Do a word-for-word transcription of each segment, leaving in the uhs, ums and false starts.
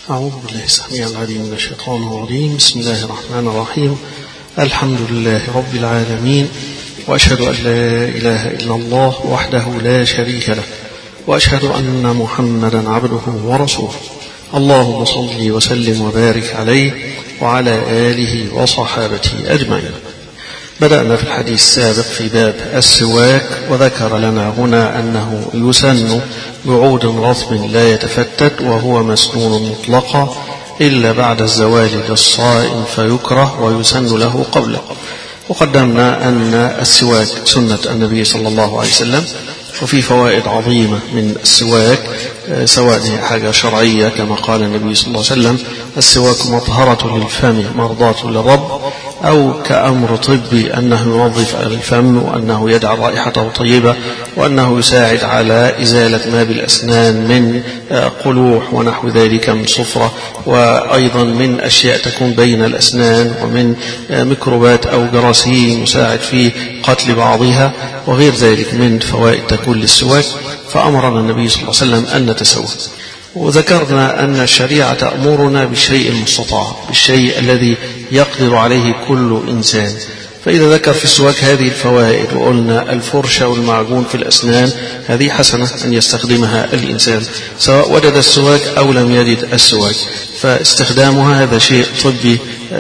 أعوذ بالله السميع العليم من الشيطان الرجيم. بسم الله الرحمن الرحيم. الحمد لله رب العالمين، وأشهد أن لا إله إلا الله وحده لا شريك له، وأشهد أن محمدا عبده ورسوله. اللهم صل وسلم وبارك عليه وعلى آله وصحابته أجمعين. بدأنا في الحديث السابق في باب السواك، وذكر لنا هنا أنه يسن بعود رطب لا يتفتت، وهو مسنون مطلقا إلا بعد الزوال للصائم فيكره ويسن له قبله. وقدمنا أن السواك سنة النبي صلى الله عليه وسلم، وفي فوائد عظيمة من السواك، سواء حاجة شرعية كما قال النبي صلى الله عليه وسلم: السواك مطهرة للفم مرضاة للرب، أو كأمر طبي أنه ينظف الفم، وأنه يجعل رائحته طيبة، وأنه يساعد على إزالة ما بالأسنان من قلوح ونحو ذلك من صفرة، وأيضا من أشياء تكون بين الأسنان، ومن ميكروبات أو جراثيم يساعد في قتل بعضها وغير ذلك من فوائد تكون للسواك. فأمرنا النبي صلى الله عليه وسلم أن نتسوك. وذكرنا أن الشريعة تأمرنا بالشيء المستطاع، بالشيء الذي يقدر عليه كل إنسان. فإذا ذكر في السواك هذه الفوائد، وقلنا الفرشة والمعجون في الأسنان هذه حسنة أن يستخدمها الإنسان سواء وجد السواك أو لم يجد السواك، فاستخدامها هذا شيء طبي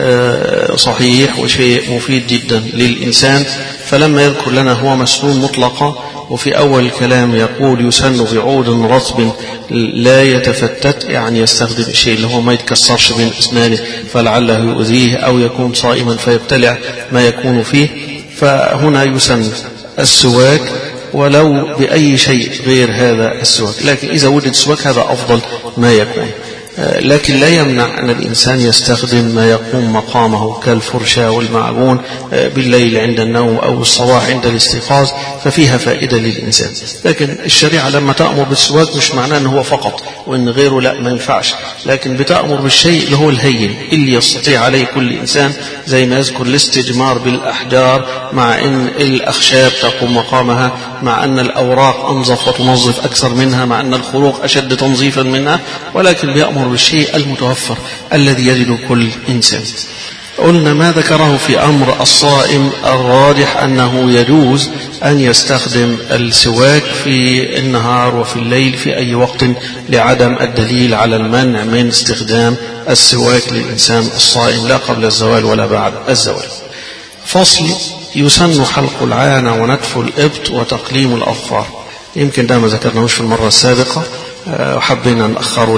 صحيح وشيء مفيد جدا للإنسان. فلما يذكر لنا هو مسنون مطلقا، وفي أول الكلام يقول يسن بعود رطب لا يتفتت، يعني يستخدم الشيء اللي هو ما يتكسرش بين أسنانه فلعله يؤذيه أو يكون صائما فيبتلع ما يكون فيه. فهنا يسن السواك ولو بأي شيء غير هذا السواك، لكن إذا وجد سواك هذا أفضل ما يكون. لكن لا يمنع أن الإنسان يستخدم ما يقوم مقامه كالفرشة والمعجون بالليل عند النوم أو الصباح عند الاستيقاظ، ففيها فائدة للإنسان. لكن الشريعة لما تأمر بالسواك مش معناه أنه هو فقط وإن غيره لا ما ينفعش، لكن بتأمر بالشيء اللي هو الهين اللي يستطيع عليه كل إنسان، زي ما يذكر الاستجمار بالأحجار، مع أن الأخشاب تقوم مقامها، مع أن الأوراق أنظف وتنظف أكثر منها، مع أن الخروق أشد تنظيفا منها، ولكن بيأمر بالشيء المتوفر الذي يجد كل إنسان. قلنا ما ذكره في أمر الصائم الراجح أنه يجوز أن يستخدم السواك في النهار وفي الليل في أي وقت، لعدم الدليل على المنع من استخدام السواك للإنسان الصائم لا قبل الزوال ولا بعد الزوال. فصل: يسن حلق العانة ونتف الإبط وتقليم الأظفار. يمكن ده ما ذكرناهوش في المرة السابقة، وحبينا نأخره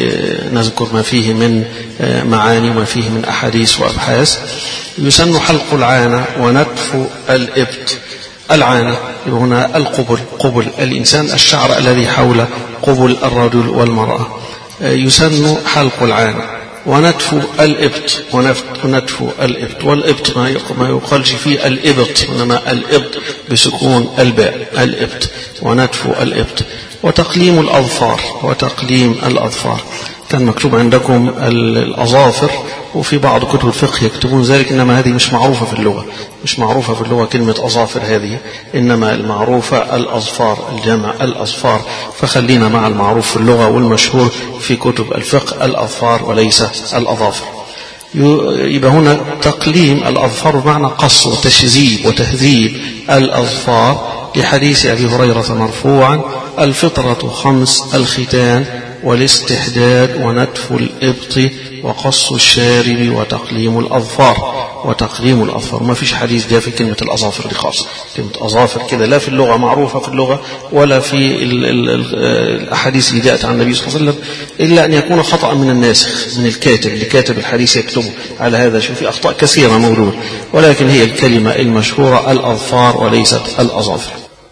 لنذكر ما فيه من معاني وما فيه من أحاديث وأبحاث. يسن حلق العانة ونتف الإبط. العانة هنا القبل، قبل الإنسان، الشعر الذي حول قبل الرجل والمرأة. يسن حلق العانة ونتف الإبط، ونتف الإبط. والإبط ما يقالش فيه الإبط، إنما الإبط بسكون الباء، الإبط، ونتف الإبط. وتقليم الأظفار، وتقليم الأظفار كان مكتوب عندكم الأظافر، وفي بعض كتب الفقه يكتبون ذلك، إنما هذه مش معروفة في اللغة، مش معروفة في اللغة كلمة أظافر هذه، إنما المعروفة الأظفار، الجمع الأظفار. فخلينا مع المعروف في اللغة والمشهور في كتب الفقه الأظفار وليس الأظافر. يبقى هنا تقليم الأظفار بمعنى قص وتشذيب وتهذيب الأظفار، لحديث أبي هريرة مرفوعا: الفطرة خمس: الختان والاستحداد ونتف الإبط وقص الشارب وتقليم الأظفار. وتقليم الأظفار ما فيش حديث جاء في كلمة الأظافر دي خاصة، كلمة أظافر كده لا في اللغة معروفة في اللغة ولا في ال ال ال الأحاديث اللي جاءت عن النبي صلى الله عليه وسلم، إلا أن يكون خطأ من الناسخ، من الكاتب اللي كاتب الحديث يكتبه على هذا. شوف في أخطاء كثيرة موجودة، ولكن هي الكلمة المشهورة الأظفار وليست الأظافر.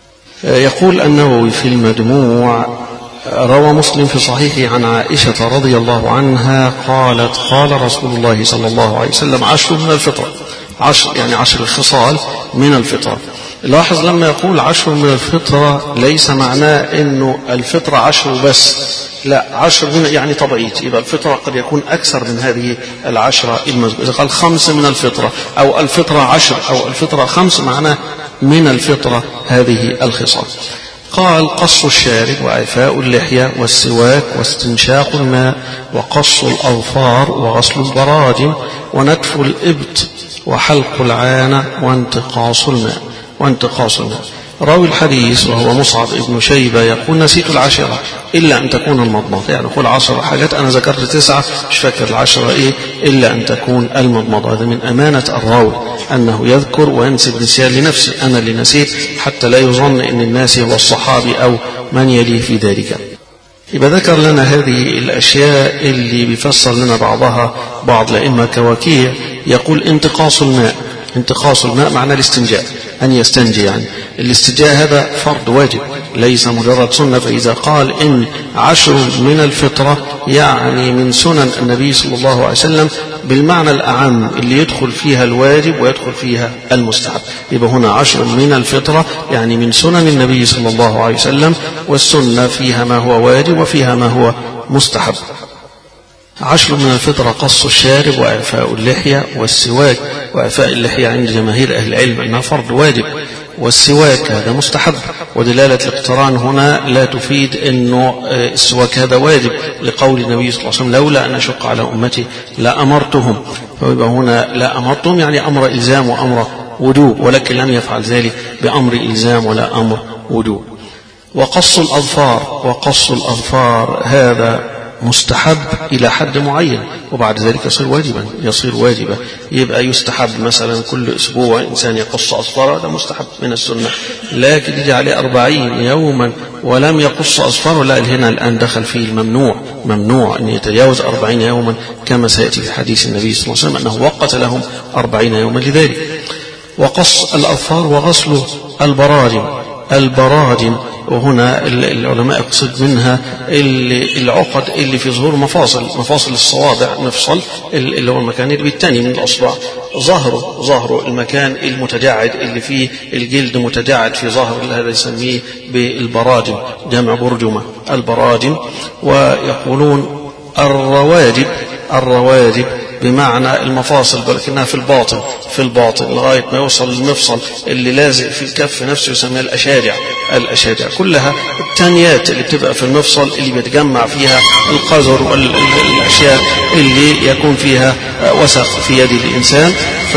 يقول النووي في المجموع: روى مسلم في صحيحه عن عائشة رضي الله عنها قالت: قال رسول الله صلى الله عليه وسلم: عشر من الفطرة. عشر يعني عشر الخصال من الفطرة. لاحظ لما يقول عشر من الفطرة ليس معناه انه الفطرة عشر بس، لا، عشر من يعني تبعيد، يبقى الفطرة قد يكون أكثر من هذه العشرة المذكورة. إذا قال خمس من الفطرة أو الفطرة عشر أو الفطرة خمس، معناه من الفطرة هذه الخصال. قال قص الشارب وإعفاء اللحية والسواك واستنشاق الماء وقص الأظفار وغسل البراجم ونتف الإبط وحلق العانة وانتقاص الماء وانتقاص الماء. راوي الحديث وهو مصعب ابن شيبة يقول نسيت العشرة إلا أن تكون المضمضة، يعني قول عشر حاجات أنا ذكرت تسعة مش فاكر العشرة إيه إلا أن تكون المضمضة. هذا من أمانة الراوي أنه يذكر وينسب نسيان لنفسه، أنا اللي نسيت حتى لا يظن أن الناس هو الصحابي أو من يليه في ذلك. يبقى ذكر لنا هذه الأشياء اللي بيفسر لنا بعضها بعض الأئمة كوكيع يقول انتقاص الماء. انتقاص الماء معنى الاستنجاء، أن يستنجي، يعني الاستنجاء هذا فرض واجب ليس مجرد سنة. فإذا قال إن عشر من الفطرة يعني من سنن النبي صلى الله عليه وسلم بالمعنى الأعم اللي يدخل فيها الواجب ويدخل فيها المستحب. يبقى هنا عشر من الفطرة يعني من سنن النبي صلى الله عليه وسلم، والسنة فيها ما هو واجب وفيها ما هو مستحب. عشر من الفطرة قص الشارب وإعفاء اللحية والسواك. وإعفاء اللحية عند جماهير أهل العلم أنها فرض واجب، والسواك هذا مستحب، ودلالة الاقتران هنا لا تفيد أنه السواك هذا واجب لقول النبي صلى الله عليه وسلم لولا أن أشق على أمتي لأمرتهم. فيبقى هنا لا أمرتهم يعني أمر إلزام وأمر وجوب، ولكن لم يفعل ذلك بأمر إلزام ولا أمر وجوب. وقص الأظفار. وقص الأظفار هذا مستحب إلى حد معين وبعد ذلك يصير واجبا يصير واجبا يبقى يستحب مثلا كل أسبوع إنسان يقص أظفاره، هذا مستحب من السنة. لكن يجي عليه أربعين يوما ولم يقص أظفاره، لا، هنا الآن دخل فيه الممنوع. ممنوع أن يتجاوز أربعين يوما كما سيأتي في حديث النبي صلى الله عليه وسلم أنه وقت لهم أربعين يوما لذلك. وقص الأظفار وغسل البراجم. البراجم وهنا العلماء يقصد منها العقد اللي في ظهور مفاصل مفاصل الصوابع، مفصل اللي هو المكان اللي بالتاني من الأصبع، ظهره ظهره المكان المتجعد اللي فيه الجلد متجعد في ظهر، هذا يسميه بالبراجم، جمع برجمة البراجم. ويقولون الرواجب. الرواجب بمعنى المفاصل ولكنها في الباطن في الباطن لغاية ما يوصل المفصل اللي لازق في الكف نفسه يسميها الأشارع. الأشارع كلها التانيات اللي بتبقى في المفصل اللي بيتجمع فيها القذر والأشياء اللي يكون فيها وسخ في يد الإنسان.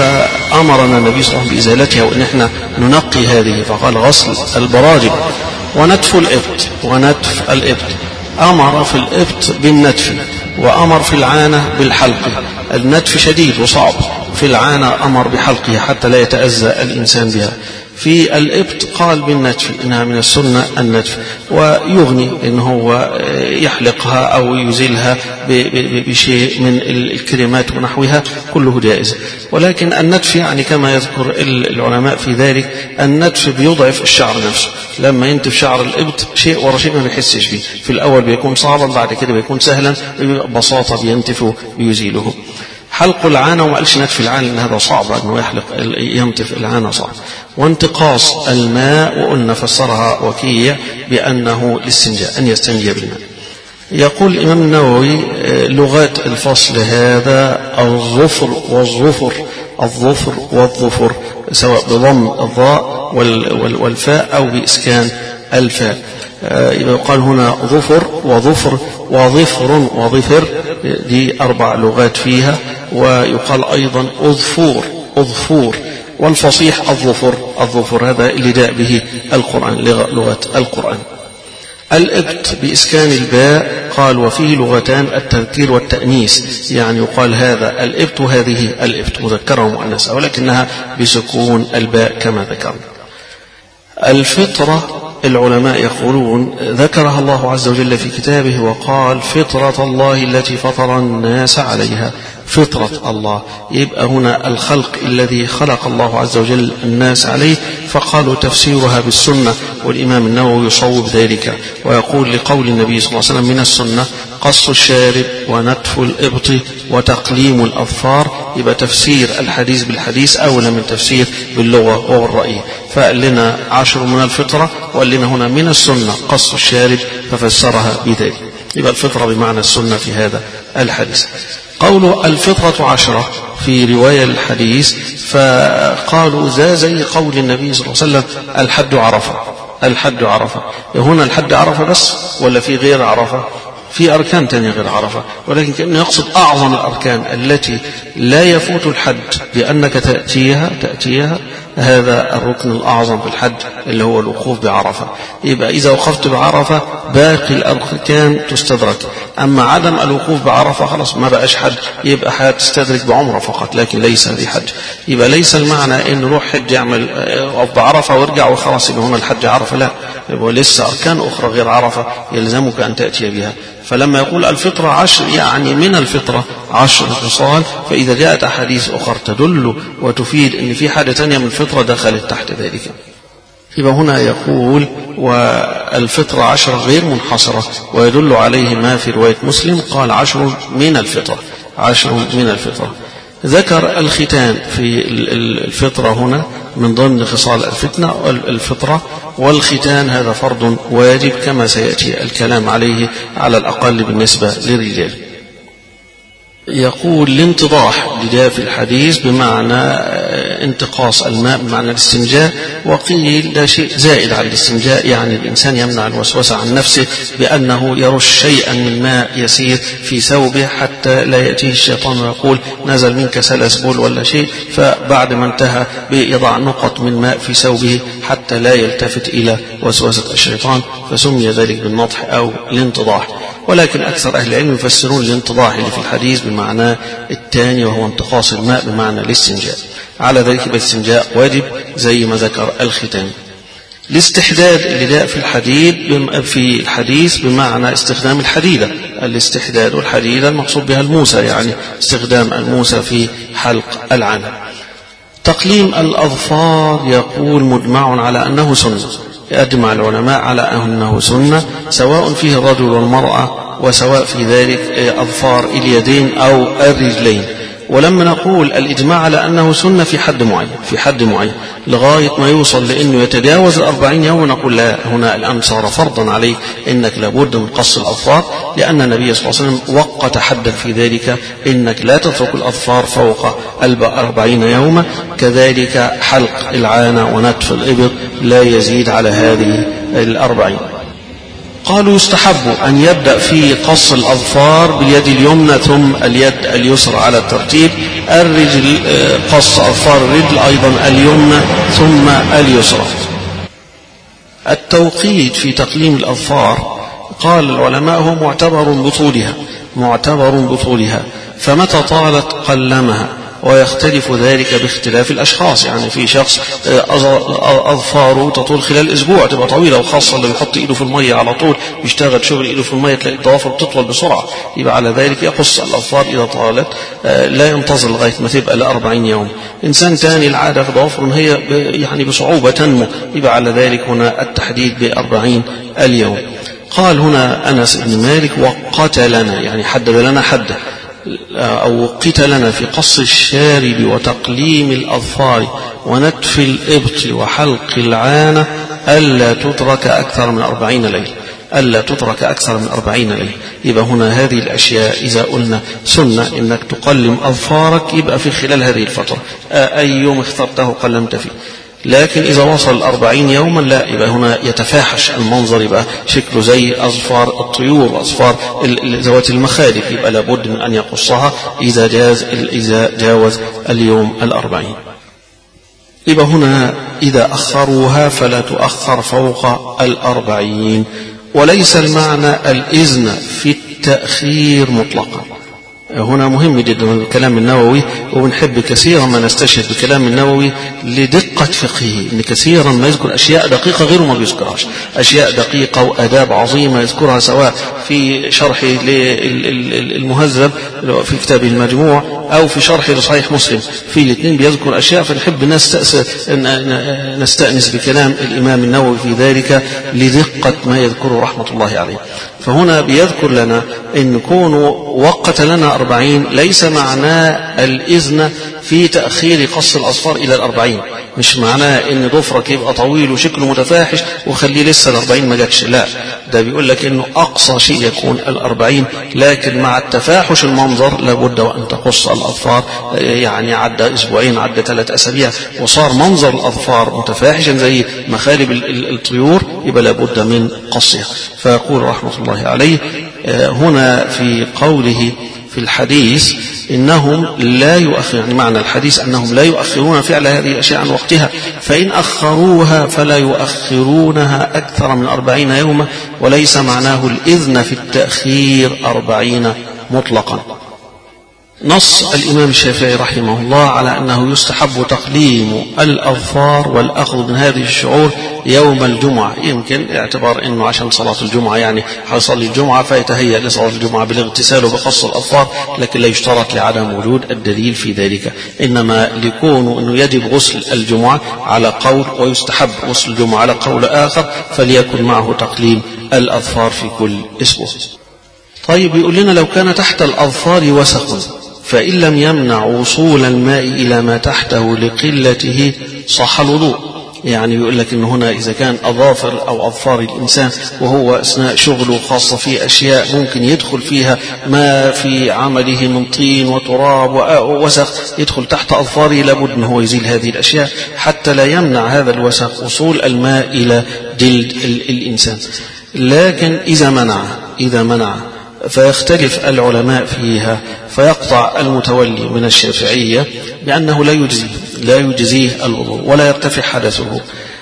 فأمرنا النبي صلى الله عليه وسلم بإزالتها وإن احنا ننقي هذه، فقال غسل البراجم. ونتف الإبط. ونتف الإبط أمر في الإبط بالنتف وأمر في العانة بالحلق. النتف شديد وصعب، في العانة أمر بحلقها حتى لا يتأذى الإنسان بها. في الإبط قال بالنتف إنها من السنة النتف، ويغني إن هو يحلقها أو يزيلها بشيء من الكريمات ونحوها، كله جائز. ولكن النتف يعني كما يذكر العلماء في ذلك النتف بيضعف الشعر نفسه. لما ينتف شعر الإبط شيء ورا شيء ما بيحسش به، في الأول بيكون صعبا بعد كده بيكون سهلا ببساطة بينتفه بيزيله. حلق العانة وما قالش نتف العانة لأن هذا صعب أنه يحلق ينتف العانة صعب. وانتقاص الماء وقلنا فسرها وكيع بأنه الاستنجاء أن يستنجي بالماء. يقول الإمام النووي لغات الفصل هذا الظفر والظفر الظفر والظفر سواء بضم الضاء والفاء أو بإسكان الفاء. يقال هنا ظفر وظفر وظفر وظفر، دي أربع لغات فيها. ويقال أيضا أظفور أظفور، والفصيح الظفر الظفر، هذا اللي جاء به القرآن لغة القرآن. الإبط بإسكان الباء قال وفيه لغتان التذكير والتأنيث، يعني يقال هذا الإبط وهذه الإبط مذكرة ومؤنثة ولكنها بسكون الباء كما ذكرنا. الفطرة العلماء يقولون ذكرها الله عز وجل في كتابه وقال فطرة الله التي فطر الناس عليها. فطرة الله يبقى هنا الخلق الذي خلق الله عز وجل الناس عليه، فقالوا تفسيرها بالسنة. والإمام النووي يصوب ذلك ويقول لقول النبي صلى الله عليه وسلم من السنة قص الشارب ونتف الإبط وتقليم الأظفار. يبقى تفسير الحديث بالحديث أولى من تفسير باللغة والرأي. فقال لنا عشر من الفطرة وقال لنا هنا من السنة قص الشارب ففسرها بذلك. يبقى الفطرة بمعنى السنة في هذا الحديث. قول الفطرة عشرة في رواية الحديث فقالوا ذا زي قول النبي صلى الله عليه وسلم الحد عرفة. الحج عرفة. هنا الحج عرفة بس ولا في غير عرفة؟ في أركان تانية غير عرفة، ولكن كأنه يقصد أعظم الأركان التي لا يفوت الحج بأنك تأتيها تأتيها هذا الركن الأعظم في الحج اللي هو الوقوف بعرفة. يبقى إذا وقفت بعرفة باقي الأركان تستدرك، أما عدم الوقوف بعرفة خلاص ما بقاش حج، يبقى هتستدرك بعمرة فقط لكن ليس بحج. يبقى ليس المعنى إن روح حج يعمل وقف بعرفة وارجع وخلاص يبقى هنا الحج عرفة، لا، يبقى لسه أركان أخرى غير عرفة يلزمك أن تأتي بها. فلما يقول الفطرة عشر يعني من الفطرة عشر خصال، فإذا جاءت أحاديث أخرى تدل وتفيد أن في حاجة تانية من الفطرة دخلت تحت ذلك. يبقى هنا يقول والفطرة عشر غير منحصرة، ويدل عليه ما في رواية مسلم قال عشر من الفطرة، عشر من الفطرة. ذكر الختان في الفطرة هنا من ضمن خصال الفتنة الفطرة، والختان هذا فرض واجب كما سيأتي الكلام عليه على الأقل بالنسبة للرجال. يقول الانتضاح لجاء في الحديث بمعنى انتقاص الماء بمعنى الاستنجاء، وقيل ده شيء زائد على الاستنجاء، يعني الإنسان يمنع الوسوسة عن نفسه بأنه يرش شيئا من ماء يسير في ثوبه حتى لا يأتيه الشيطان ويقول نزل منك سلس بول ولا شيء، فبعد ما انتهى بيضع نقط من ماء في ثوبه حتى لا يلتفت إلى وسوسة الشيطان، فسمي ذلك بالنضح أو الانتضاح. ولكن أكثر أهل العلم يفسرون الانتضاح اللي في الحديث بمعنى الثاني وهو انتقاص الماء بمعنى الاستنجاء. على ذلك الاستنجاء واجب زي ما ذكر الختان. الاستحداد اللي جاء في الحديث في الحديث بمعنى استخدام الحديدة، الاستحداد والحديدة المقصود بها الموسى، يعني استخدام الموسى في حلق العنب. تقليم الأظفار يقول مجمع على أنه سنة، أجمع العلماء على أنه سنة سواء فيه الرجل والمرأة، وسواء في ذلك أظفار اليدين أو الرجلين. ولما نقول الإجماع على أنه سنة في حد معين في حد معين لغاية ما يوصل لأنه يتجاوز الأربعين يوم، نقول لا، هنا الآن صار فرضا عليك إنك لابد من قص الأظفار، لأن النبي صلى الله عليه وسلم وقت حدا في ذلك إنك لا تترك الأظفار فوق أربعين يوما. كذلك حلق العانة ونتف الإبط لا يزيد على هذه الأربعين. قالوا يستحب أن يبدأ في قص الأظفار باليد اليمنى ثم اليد اليسرى على الترتيب، الرجل قص أظفار الرجل أيضا اليمنى ثم اليسرى. التوقيت في تقليم الأظفار قال العلماء هو معتبر بطولها معتبر بطولها فمتى طالت قلمها، ويختلف ذلك باختلاف الأشخاص. يعني في شخص أظفاره تطول خلال أسبوع تبقى طويلة، وخاصة اللي بيحط إيده في المية على طول بيشتغل شغل إيده في المية تلاقي الضوافر بتطول بسرعة، يبقى على ذلك يقص الأظفار إذا طالت، لا ينتظر لغاية ما تبقى لأربعين يوم. إنسان تاني العادة في ضوافر هي يعني بصعوبة تنمو، يبقى على ذلك هنا التحديد بأربعين اليوم. قال هنا أنس بن مالك وقت لنا، يعني حدد لنا حده أو وقت لنا في قص الشارب وتقليم الأظفار ونتف الإبط وحلق العانة ألا تترك أكثر من أربعين ليلة ألا تترك أكثر من أربعين ليلة. يبقى هنا هذه الأشياء إذا قلنا سنة إنك تقلم أظفارك يبقى في خلال هذه الفترة أي يوم اخترته قلمت فيه، لكن إذا وصل الأربعين يوما لا، يبقى هنا يتفاحش المنظر، يبقى شكله زي أظفار الطيور وأظفار ذوات المخالب، يبقى لابد من أن يقصها إذا جاز إذا جاوز اليوم الأربعين. يبقى هنا إذا أخروها فلا تؤخر فوق الأربعين، وليس المعنى الإذن في التأخير مطلقا. هنا مهم جدا الكلام النووي، وبنحب كثيرا ما نستشهد بكلام النووي لدقة فقهه، إن كثيرا ما يذكر أشياء دقيقة غيره ما بيذكرهاش، أشياء دقيقة وآداب عظيمة يذكرها سواء في شرحه للمهذب في كتاب المجموع أو في شرحه لصحيح مسلم، في الاثنين بيذكر أشياء، فنحب نستأنس بكلام الإمام النووي في ذلك لدقة ما يذكره رحمة الله عليه. فهنا بيذكر لنا إن كونه وقت لنا أربعين ليس معناه الإذن في تأخير قص الأظفار إلى الأربعين، مش معناه ان ضفرك يبقى طويل وشكله متفاحش وخليه لسه الأربعين ما جاتش، لا، ده بيقول لك انه اقصى شيء يكون الأربعين، لكن مع التفاحش المنظر لابد وان تقص الاظفار. يعني عدى اسبوعين، عدى ثلاث اسابيع وصار منظر الاظفار متفاحشا زي مخالب الطيور، يبقى لابد من قصها. فيقول رحمة الله عليه هنا في قوله في الحديث إنهم لا يؤخرون، يعني معنى الحديث أنهم لا يؤخرون فعل هذه الأشياء عن وقتها، فإن أخروها فلا يؤخرونها أكثر من أربعين يوما، وليس معناه الإذن في التأخير أربعين مطلقا. نص الإمام الشافعي رحمه الله على أنه يستحب تقليم الأظفار والأخذ من هذه الشعور يوم الجمعة، يمكن اعتبار أنه عشان صلاة الجمعة يعني حيصلي الجمعة فيتهيأ لصلاة الجمعة بالاغتسال وبقص الأظفار، لكن لا يشترط لعدم وجود الدليل في ذلك، إنما لكونه أنه يجب غسل الجمعة على قول ويستحب غسل الجمعة على قول آخر، فليكن معه تقليم الأظفار في كل أسبوع. طيب يقول لنا لو كان تحت الأظفار وسخ فإن لم يمنع وصول الماء إلى ما تحته لقلته صح الوضوء. يعني يقول لك إن هنا إذا كان أظافر أو أظفار الإنسان وهو أثناء شغله خاصة في أشياء ممكن يدخل فيها ما في عمله من طين وتراب ووسخ يدخل تحت أظفاره، لابد أن هو يزيل هذه الأشياء حتى لا يمنع هذا الوسخ وصول الماء إلى جلد الإنسان. لكن إذا منع إذا منع فيختلف العلماء فيها، فيقطع المتولي من الشافعية بأنه لا يجزيه لا يجزيه الوضوء ولا يرتفع حدثه.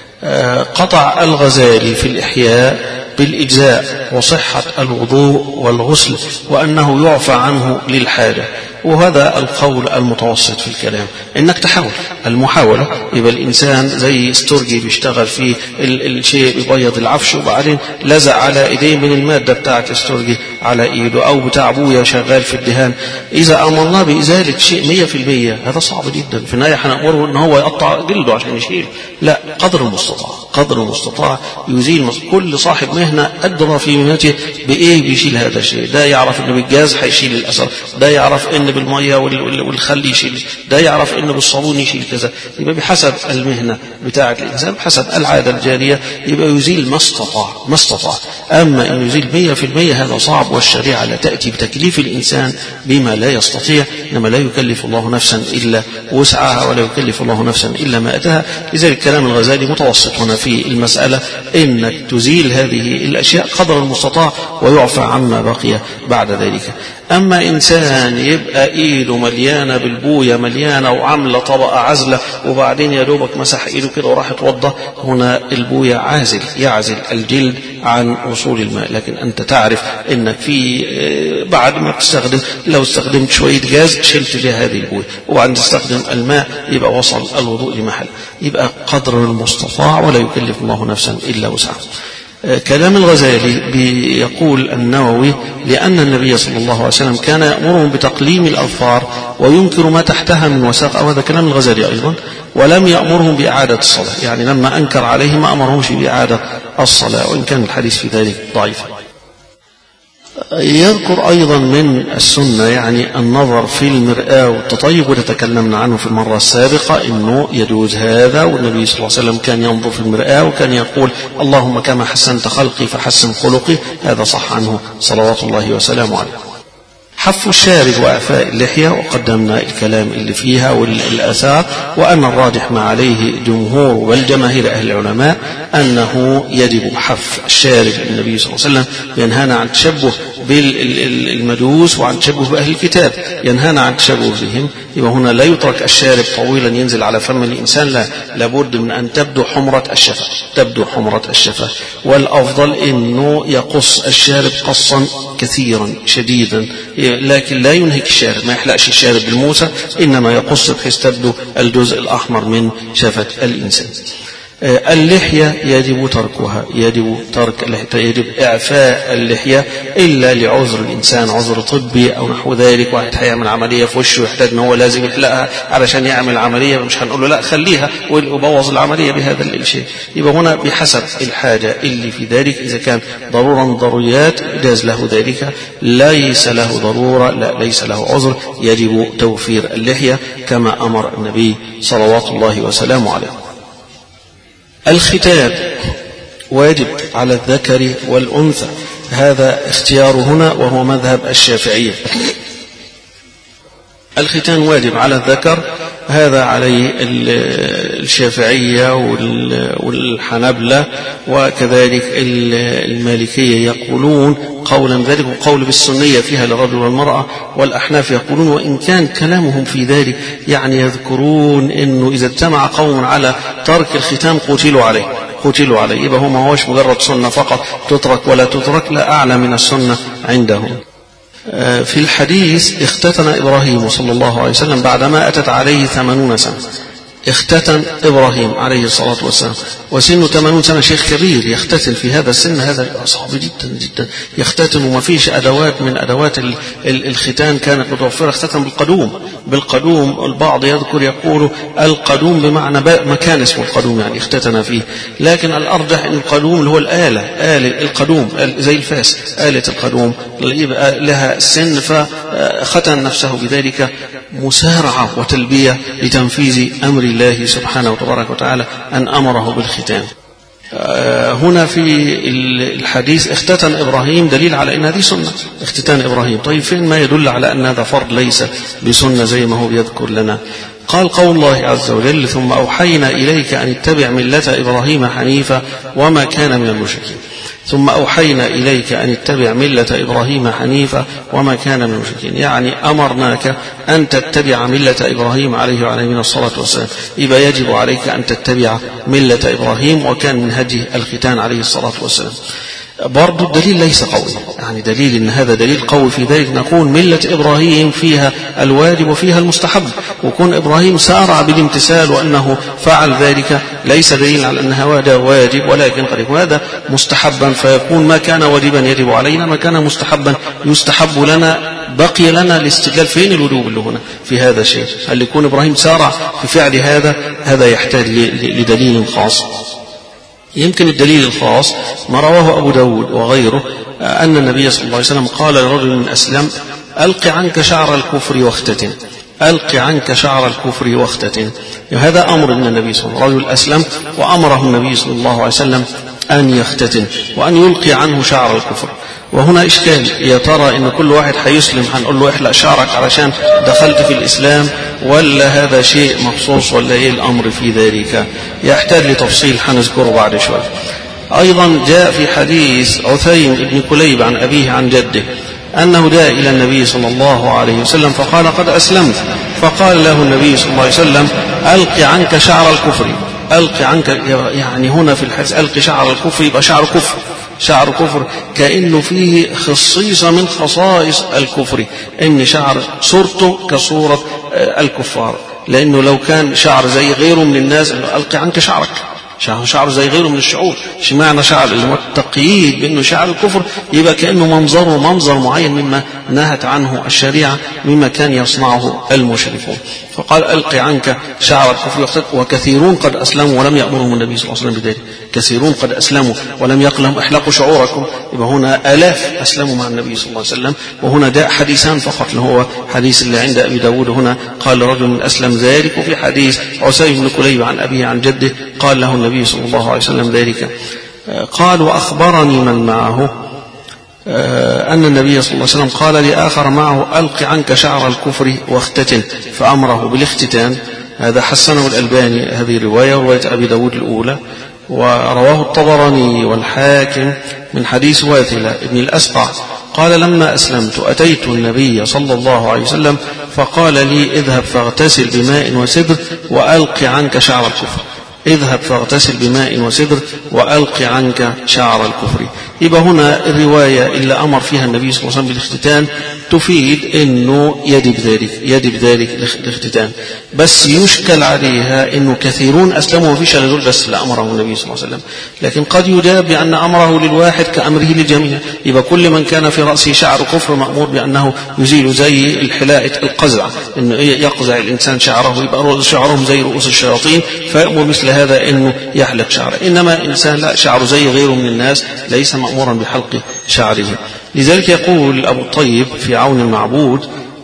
قطع الغزالي في الإحياء بالإجزاء وصحة الوضوء والغسل وأنه يعفى عنه للحاجة، وهذا القول المتوسط في الكلام. إنك تحاول المحاولة، يبقى الإنسان زي استرجي بيشتغل في الشيء يبيض العفش وبعدين لزق على إيديه من المادة بتاعة استرجي على إيده، أو بتاع أبويا شغال في الدهان، إذا أمرنا بإزالة شيء مية في المية هذا صعب جدا، في النهاية هنأمره إن هو يقطع جلده عشان يشيل، لا، قدر المستطاع قدر المستطاع يزيل. كل صاحب مهنة أدرى في مهنته بإيه بيشيل هذا الشيء، ده يعرف إنه بالجاز هيشيل الأثر، ده يعرف إن بالمية والخل يشيل، ده يعرف إنه بالصابون يشيل كذا، يبقى بحسب المهنة بتاعة الإنسان بحسب العادة الجارية يبقى يزيل ما استطاع ما استطاع. أما إنه يزيل مية في المية هذا صعب، والشريعة لا تأتي بتكليف الإنسان بما لا يستطيع، إنما لا يكلف الله نفسا إلا وسعها ولا يكلف الله نفسا إلا ما أتاها. لذلك كلام الغزالي متوسط هنا في المسألة، إنك تزيل هذه الأشياء قدر المستطاع ويعفى عما بقي بعد ذلك. أما إنسان يبقى إيده مليانة بالبوية مليانة وعاملة طبقة عزلة وبعدين يا دوبك مسح إيده كده وراح يتوضأ، هنا البوية عازل يعزل الجلد عن وصول الماء. لكن أنت تعرف إنك في بعد ما تستخدم لو استخدمت شوية غاز شلت بها هذه البوية وبعدين تستخدم الماء يبقى وصل الوضوء لمحل، يبقى قدر المستطاع ولا يكلف الله نفسا إلا وسعها. كلام الغزالي بيقول النووي لأن النبي صلى الله عليه وسلم كان يأمرهم بتقليم الأظفار وينكر ما تحتها من وساق، أو هذا كلام الغزالي أيضا، ولم يأمرهم بإعادة الصلاة، يعني لما أنكر عليه ما أمرهمش بإعادة الصلاة، وإن كان الحديث في ذلك ضعيف. يذكر أيضا من السنة يعني النظر في المرآة والتطيب، وتكلمنا عنه في المرة السابقة إنه يجوز هذا، والنبي صلى الله عليه وسلم كان ينظر في المرآة وكان يقول اللهم كما حسنت خلقي فحسن خلقي، هذا صح عنه صلوات الله وسلامه عليه. حف الشارب وإعفاء اللحية، وقدمنا الكلام اللي فيها والآثار، وأن الراجح ما عليه جمهور والجماهير أهل العلماء أنه يجب حف الشارب. النبي صلى الله عليه وسلم ينهانا عن تشبه بالمجوس وعن تشبه بأهل الكتاب، ينهانا عن تشبه بهم، يبقى هنا لا يترك الشارب طويلا ينزل على فم الإنسان، لا، لابد من أن تبدو حمرة الشفة تبدو حمرة الشفة والأفضل أنه يقص الشارب قصا كثيرا شديدا، لكن لا ينهك الشارب، ما يحلقش الشارب بالموسى، إنما يقص بحيث تبدو الجزء الأحمر من شفة الإنسان. اللحية يجب تركها يجب ترك اللحية يجب إعفاء اللحية إلا لعذر الإنسان، عذر طبي أو نحو ذلك، واحد هيعمل عملية في وشه ويحتاج أنه هو لازم يحلقها علشان يعمل عملية، مش هنقول له لا خليها ويبوظ العملية بهذا الشيء. يبقى هنا بحسب الحاجة اللي في ذلك، إذا كان ضرورا ضروريات جاز له ذلك، ليس له ضرورة لا ليس له عذر يجب توفير اللحية كما أمر النبي صلوات الله وسلامه عليه. الختان واجب على الذكر والأنثى، هذا اختيار هنا وهو مذهب الشافعية. الختان واجب على الذكر، هذا عليه الشافعية والحنبلة وكذلك المالكية يقولون قولا ذلك، وقول بالسنية فيها للرجل والمرأة، والأحناف يقولون وإن كان كلامهم في ذلك يعني يذكرون إنه إذا اجتمع قوم على ترك الختان قتلوا عليه قتلوا عليه يبقى هو ما هوش مجرد سنة فقط تترك ولا تترك، لا، أعلى من السنة عندهم. في الحديث اختتن إبراهيم صلى الله عليه وسلم بعدما أتت عليه ثمانون سنة، اختتن إبراهيم عليه الصلاة والسلام وسنه ثمانون سنة، شيخ كبير يختتن في هذا السن، هذا صعب جدا جدا يختتن، وما فيش أدوات من أدوات الختان كانت متوفرة. اختتن بالقدوم بالقدوم البعض يذكر يقول القدوم بمعنى مكان اسمه القدوم يعني اختتن فيه، لكن الأرجح أن القدوم اللي هو الآلة، آلة القدوم زي الفاس، آلة القدوم لها سن، فختن نفسه بذلك مسارعة وتلبية لتنفيذ أمر الله سبحانه وتبارك وتعالى أن أمره بالختان. هنا في الحديث اختتن إبراهيم دليل على أن هذه سنة، اختتان إبراهيم. طيب فين ما يدل على أن هذا فرض ليس بسنة زي ما هو يذكر لنا؟ قال قول الله عز وجل ثم أوحينا إليك أن اتبع ملة إبراهيم حنيفا وما كان من المشركين. ثم أوحينا إليك أن اتبع ملة إبراهيم حنيفا وما كان من المشركين، يعني أمرناك أن تتبع ملة إبراهيم عليه وعليه من الصلاة والسلام، يبقى يجب عليك أن تتبع ملة إبراهيم، وكان من هدي الختان عليه الصلاة والسلام. برضو الدليل ليس قوي، يعني دليل إن هذا دليل قوي في ذلك نقول ملة إبراهيم فيها الواجب وفيها المستحب، وكون إبراهيم سارع بالامتثال وأنه فعل ذلك ليس دليل على أن هذا واجب، ولكن قد يكون هذا مستحبا، فيكون ما كان واجبا يجب علينا، ما كان مستحبا يستحب لنا. بقي لنا الاستدلال فين الوجوب اللي هنا في هذا الشيء؟ هل يكون إبراهيم سارع في فعل هذا؟ هذا يحتاج لدليل خاص. يمكن الدليل الخاص ما رواه أبو داود وغيره أن النبي صلى الله عليه وسلم قال لرجل من أسلم ألق عنك شعر الكفر واختتن، ألق عنك شعر الكفر واختتن. هذا أمر من النبي صلى الله عليه وسلم، رجل أسلم وأمره النبي صلى الله عليه وسلم أن يختتن وأن يلقي عنه شعر الكفر. وهنا إشكال، يا ترى إن كل واحد حيسلم هنقول له احلق شعرك علشان دخلت في الإسلام، ولا هذا شيء مخصوص، ولا إيه الأمر في ذلك؟ يحتاج لتفصيل هنذكره بعد شوي. أيضا جاء في حديث عثيم بن كليب عن أبيه عن جده أنه جاء إلى النبي صلى الله عليه وسلم فقال قد أسلمت، فقال له النبي صلى الله عليه وسلم ألق عنك شعر الكفر، ألق عنك، يعني هنا في الحديث ألق شعر الكفر يبقى شعر كفر، شعر كفر كأنه فيه خصيصة من خصائص الكفر، إن شعر صورته كصورة الكفار، لأنه لو كان شعر زي غيره من الناس ألقي عنك شعرك، شعر شعر زي غيره من الشعور. ايش معنى شعر؟ اللي هو التقييد بأنه شعر الكفر، يبقى كأنه منظره منظر معين مما نهت عنه الشريعة، مما كان يصنعه المشركون. فقال ألقي عنك شعر الكفر، وكثيرون قد أسلموا ولم يأمرهم النبي صلى الله عليه وسلم بذلك، كثيرون قد أسلموا ولم يقل لهم احلقوا شعوركم، يبقى هنا آلاف أسلموا مع النبي صلى الله عليه وسلم. وهنا جاء حديثان فقط، اللي هو حديث اللي عند أبي داود هنا قال رجل من أسلم ذلك، وفي حديث عثيم بن كليب عن أبيه عن جده قال له النبي صلى الله عليه وسلم ذلك. قال وأخبرني من معه أن النبي صلى الله عليه وسلم قال لآخر معه ألق عنك شعر الكفر واختتن، فأمره بالاختتان. هذا حسنه الألباني، هذه رواية رواية أبي داود الأولى، ورواه الطبراني والحاكم من حديث واثلة ابن الأسقع قال لما أسلمت أتيت النبي صلى الله عليه وسلم فقال لي اذهب فاغتسل بماء وسدر وألق عنك شعر الكفر، اذهب فاغتسل بماء وسدر وألق عنك شعر الكفر. يبقى هنا الرواية اللي أمر فيها النبي صلى الله عليه وسلم بالاختتان تفيد أنه يجب ذلك يجب ذلك الاختتان، بس يشكل عليها أنه كثيرون أسلموا وفيش لذول بس لا أمره النبي صلى الله عليه وسلم، لكن قد يجاب بأن أمره للواحد كأمره للجميع. يبقى كل من كان في رأسه شعر كفر مأمور بأنه يزيل، زي الحلاءة القزع، أنه يقزع الإنسان شعره يبقى شعرهم زي رؤوس الشياطين، فيأمر مثل هذا أنه يحلق شعره. إنما إنسان لا شعره زي غيره من الناس ليس مأمورا بحلق شعره. لذلك يقول أبو الطيب في عون المعبود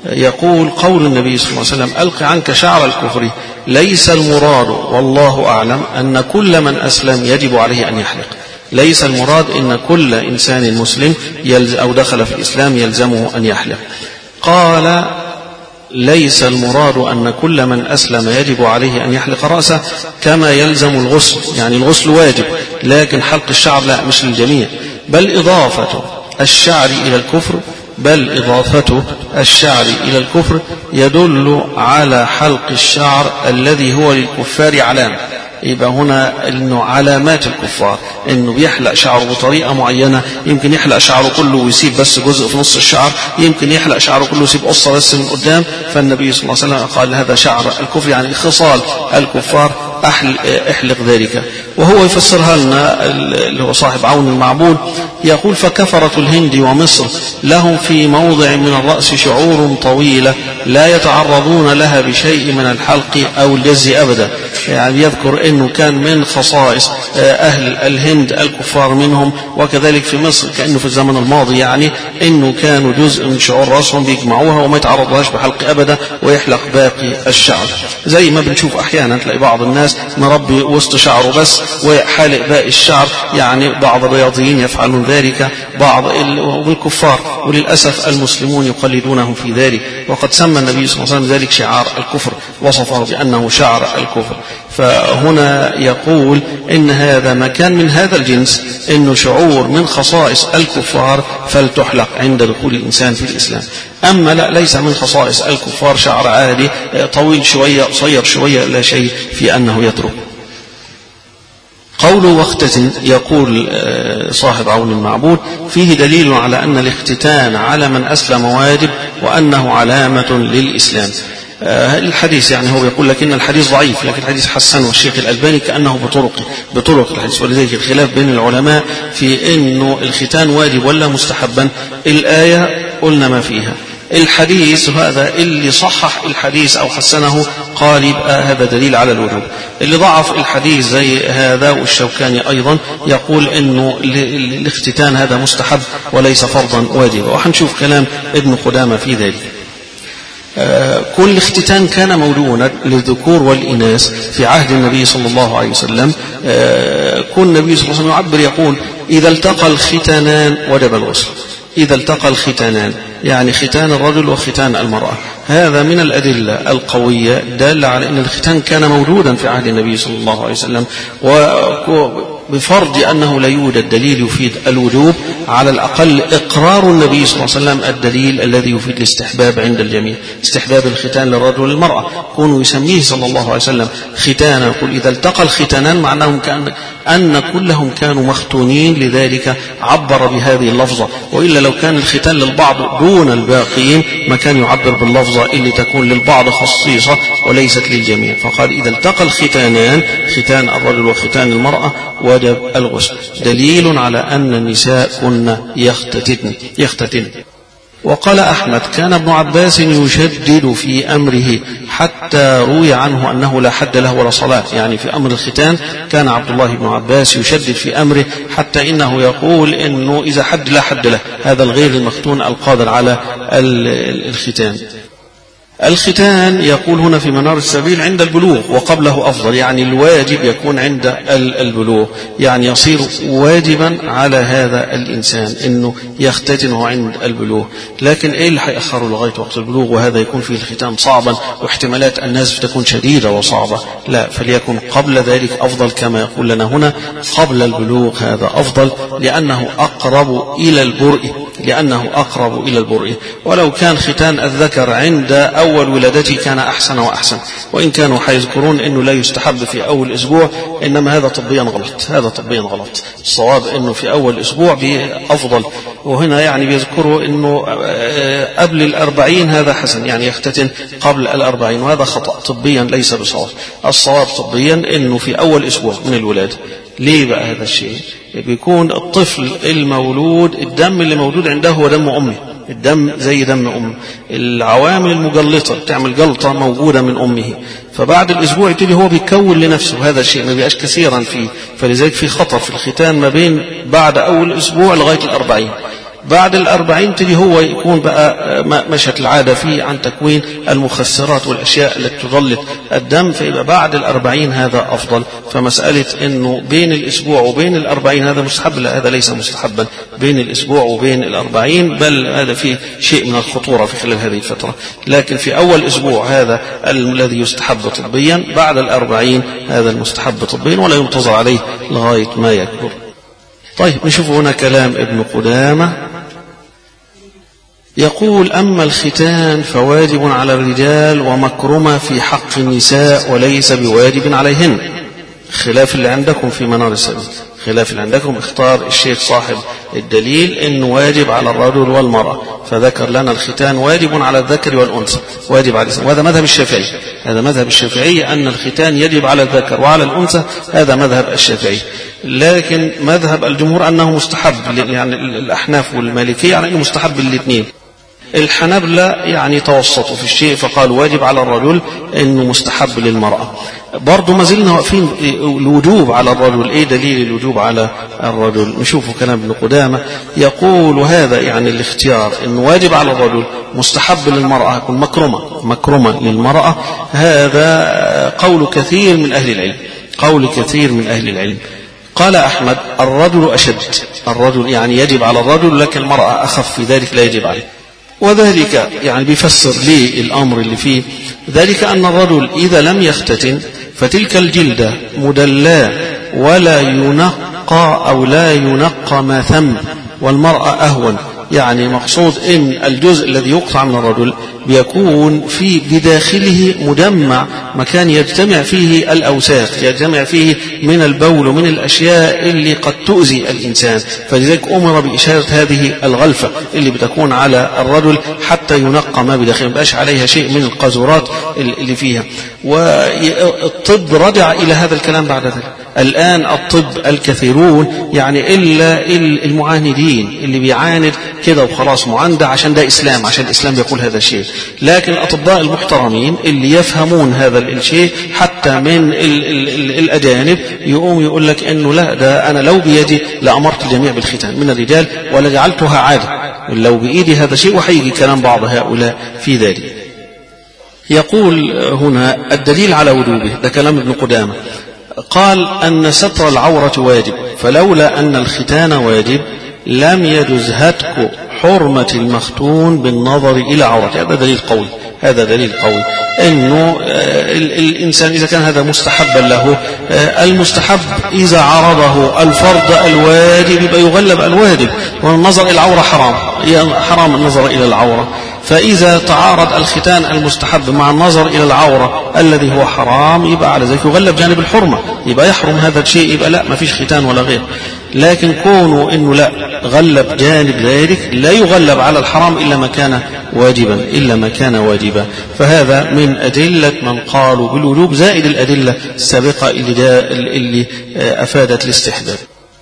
يقول قول النبي صلى الله عليه وسلم ألق عنك شعر الكفر ليس المراد والله أعلم أن كل من أسلم يجب عليه أن يحلق. ليس المراد إن كل إنسان مسلم أو دخل في الإسلام يلزمه أن يحلق. قال ليس المراد أن كل من أسلم يجب عليه أن يحلق رأسه كما يلزم الغسل، يعني الغسل واجب لكن حلق الشعر لا، مش للجميع. بل إضافة الشعر إلى الكفر بل إضافة الشعر إلى الكفر يدل على حلق الشعر الذي هو للكفار علامة. يبقى هنا إنه علامات الكفار إنه بيحلق شعره بطريقة معينة، يمكن يحلق شعره كله ويسيب بس جزء في نص الشعر، يمكن يحلق شعره كله ويسيب قصة بس من قدام. فالنبي صلى الله عليه وسلم قال هذا شعر الكفر، يعني خصال الكفار احلق ذلك. وهو يفسرها لنا اللي هو صاحب عون المعبود، يقول فكفرة الهند ومصر لهم في موضع من الرأس شعور طويلة لا يتعرضون لها بشيء من الحلق أو الجز أبدا. يعني يذكر أنه كان من خصائص أهل الهند الكفار منهم، وكذلك في مصر كأنه في الزمن الماضي يعني أنه كانوا جزء من شعور رأسهم بيجمعوها وما يتعرضوهاش بحلق أبدا ويحلق باقي الشعر. زي ما بنشوف أحيانا تلاقي بعض الناس مربي وسط شعره بس وحالق باقي الشعر، يعني بعض الرياضيين يفعلون ذلك، بعض الكفار، وللأسف المسلمون يقلدونهم في ذلك. وقد سمى النبي صلى الله عليه وسلم ذلك شعار الكفر، وصفه بأنه شعر الكفر. فهنا يقول إن هذا ما كان من هذا الجنس، إنه شعور من خصائص الكفار فلتحلق عند دخول الإنسان في الإسلام. أما لا، ليس من خصائص الكفار شعر عادي طويل شوية قصير شوية لا شيء في أنه يترك. قوله واختتن، يقول صاحب عون المعبود فيه دليل على أن الاختتان على من أسلم واجب وأنه علامة للإسلام. الحديث يعني هو يقول لك إن الحديث ضعيف، لكن الحديث حسنه الشيخ الألباني كأنه بطرق بطرق الحديث، ولذلك الخلاف بين العلماء في إنه الختان واجب ولا مستحبا. الآية قلنا ما فيها، الحديث هذا اللي صحح الحديث أو حسنه قال يبقى هذا دليل على الوجوب. اللي ضعف الحديث زي هذا والشوكاني أيضا يقول إنه الاختتان هذا مستحب وليس فرضا واجبا، وحنشوف كلام ابن قدامة في ذلك. آه كل اختتان كان موجودا للذكور والإناث في عهد النبي صلى الله عليه وسلم. آه كل النبي صلى الله عليه وسلم يعبر يقول إذا التقى الختانان وجب الغسل. إذا التقى الختانان يعني ختان الرجل وختان المرأة، هذا من الأدلة القوية دالة على أن الختان كان موجودا في عهد النبي صلى الله عليه وسلم، وبفرض أنه لا يوجد دليل يفيد الوجوب على الأقل إقرار النبي صلى الله عليه وسلم الدليل الذي يفيد الاستحباب عند الجميع، استحباب الختان للرجل والمرأة. كونه يسميه صلى الله عليه وسلم ختانا، يقول إذا التقى الختانان معناهم كأن أن كلهم كانوا مختونين، لذلك عبر بهذه اللفظة. وإلا لو كان الختان للبعض دون الباقين ما كان يعبر باللفظة اللي تكون للبعض خصيصة وليست للجميع. فقال إذا التقى الختانان، ختان الرجل وختان المرأة، وجب الغسل، دليل على أن النساء كن يختتن يختتن وقال أحمد كان ابن عباس يشدد في أمره حتى روي عنه أنه لا حد له ولا صلاة. يعني في أمر الختان كان عبد الله بن عباس يشدد في أمره حتى إنه يقول إنه إذا حد لا حد له، هذا الغير المختون القادر على الختان. الختان يقول هنا في منار السبيل عند البلوغ وقبله أفضل، يعني الواجب يكون عند البلوغ، يعني يصير واجبا على هذا الإنسان أنه يختتنه عند البلوغ. لكن إيه اللي هيأخره لغاية وقت البلوغ وهذا يكون فيه الختان صعبا واحتمالات الناس تكون شديدة وصعبة؟ لا، فليكن قبل ذلك أفضل كما يقول لنا هنا قبل البلوغ، هذا أفضل لأنه أقرب إلى البرء لأنه أقرب إلى البرء. ولو كان ختان الذكر عند أول ولادته كان أحسن وأحسن، وإن كانوا حيذكرون أنه لا يستحب في أول أسبوع، إنما هذا طبيا غلط، هذا طبيا غلط. الصواب أنه في أول أسبوع أفضل. وهنا يعني بيذكروا أنه قبل الأربعين هذا حسن، يعني يختتن قبل الأربعين، وهذا خطأ طبيا ليس بصواب. الصواب طبيا أنه في أول أسبوع من الولادة. ليه بقى هذا الشيء؟ بيكون الطفل المولود الدم اللي موجود عنده هو دم أمه، الدم زي دم أمه، العوامل المجلطة تعمل جلطة موجودة من أمه، فبعد الأسبوع يبتدي هو بيكون لنفسه هذا الشيء، ما بيبقاش كثيرا فيه. فلذلك في خطر في الختان ما بين بعد أول أسبوع لغاية الأربعين. بعد الأربعين تجي هو يكون بقى مشت العادة فيه عن تكوين المخسرات والأشياء التي تضلت الدم، فيبقى بعد الأربعين هذا أفضل. فمسألة أنه بين الأسبوع وبين الأربعين هذا مستحب، لا هذا ليس مستحبا بين الأسبوع وبين الأربعين، بل هذا فيه شيء من الخطورة في خلال هذه الفترة. لكن في أول أسبوع هذا الذي يستحب طبيا، بعد الأربعين هذا المستحب طبيا ولا ينتظر عليه لغاية ما يكبر. طيب نشوف هنا كلام ابن قدامة يقول: أما الختان فواجب على الرجال ومكرمة في حق النساء وليس بواجب عليهن، خلاف اللي عندكم في منار السبيل. خلاف اللي عندكم اختار الشيخ صاحب الدليل انه واجب على الرجل والمرأة، فذكر لنا الختان واجب على الذكر والأنثى، واجب على الإنسان، وهذا مذهب الشافعي. هذا مذهب الشافعي أن الختان يجب على الذكر وعلى الأنثى، هذا مذهب الشافعي. لكن مذهب الجمهور أنه مستحب، يعني الأحناف والمالكية يعني أنه مستحب الاثنين. الحنابلة يعني توسطوا في الشيء فقالوا واجب على الرجل انه مستحب للمرأة. برضو ما زلنا واقفين الوجوب على الرجل. ايه دليل الوجوب على الرجل؟ نشوفوا كلام ابن قدامة يقول: وهذا يعني الاختيار انه واجب على الرجل مستحب للمرأة يكون مكرمة مكرمة للمرأة، هذا قول كثير من أهل العلم، قول كثير من أهل العلم. قال أحمد: الرجل أشد، الرجل يعني يجب على الرجل، لكن المرأة أخف في ذلك لا يجب عليه. وذلك يعني بيفسر لي الأمر اللي فيه ذلك أن الرجل إذا لم يختتن فتلك الجلدة مدلاة ولا ينقى أو لا ينقى ما ثم، والمرأة أهون. يعني مقصود إن الجزء الذي يقطع من الرجل بيكون في بداخله مجمع مكان يجتمع فيه الأوساخ، يجتمع فيه من البول ومن الأشياء اللي قد تؤذي الإنسان، فلذلك أمر بإشارة هذه الغلفة اللي بتكون على الرجل حتى ينقى ما بداخله، ما بقاش عليها شيء من القاذورات اللي فيها. والطب رجع إلى هذا الكلام بعد ذلك. الآن الطب الكثيرون يعني إلا المعاندين اللي بيعاند كده وخلاص معاندة عشان ده إسلام، عشان الإسلام يقول هذا الشيء. لكن الأطباء المحترمين اللي يفهمون هذا الشيء حتى من ال ال ال الأجانب يقوم يقول لك إنه لا، ده أنا لو بيدي لأمرت الجميع بالختان من الرجال ولا جعلتها عادة، لو بإيدي هذا شيء. وحيجي كلام بعض هؤلاء في ذلك. يقول هنا الدليل على وجوبه، ده كلام ابن قدامة، قال أن ستر العورة واجب، فلولا أن الختان واجب لم يجز هتك حرمة المختون بالنظر إلى عورته. هذا دليل قوي، هذا دليل قوي إنه الإنسان إذا كان هذا مستحبا له، المستحب إذا عرضه الفرض الواجب يبقى يغلب الواجب، والنظر إلى العورة حرام، حرام النظر إلى العورة. فإذا تعارض الختان المستحب مع النظر إلى العورة الذي هو حرام يبقى على ذلك يغلب جانب الحرمة، يبقى يحرم هذا الشيء، يبقى لا ما فيش ختان ولا غير. لكن كونه إنه لا غلب جانب ذلك لا يغلب على الحرام إلا ما كان واجبا، إلا ما كان واجبا. فهذا من أدلة من قالوا بالوجوب زائد الأدلة السابقة اللي, اللي أفادت الاستحباب.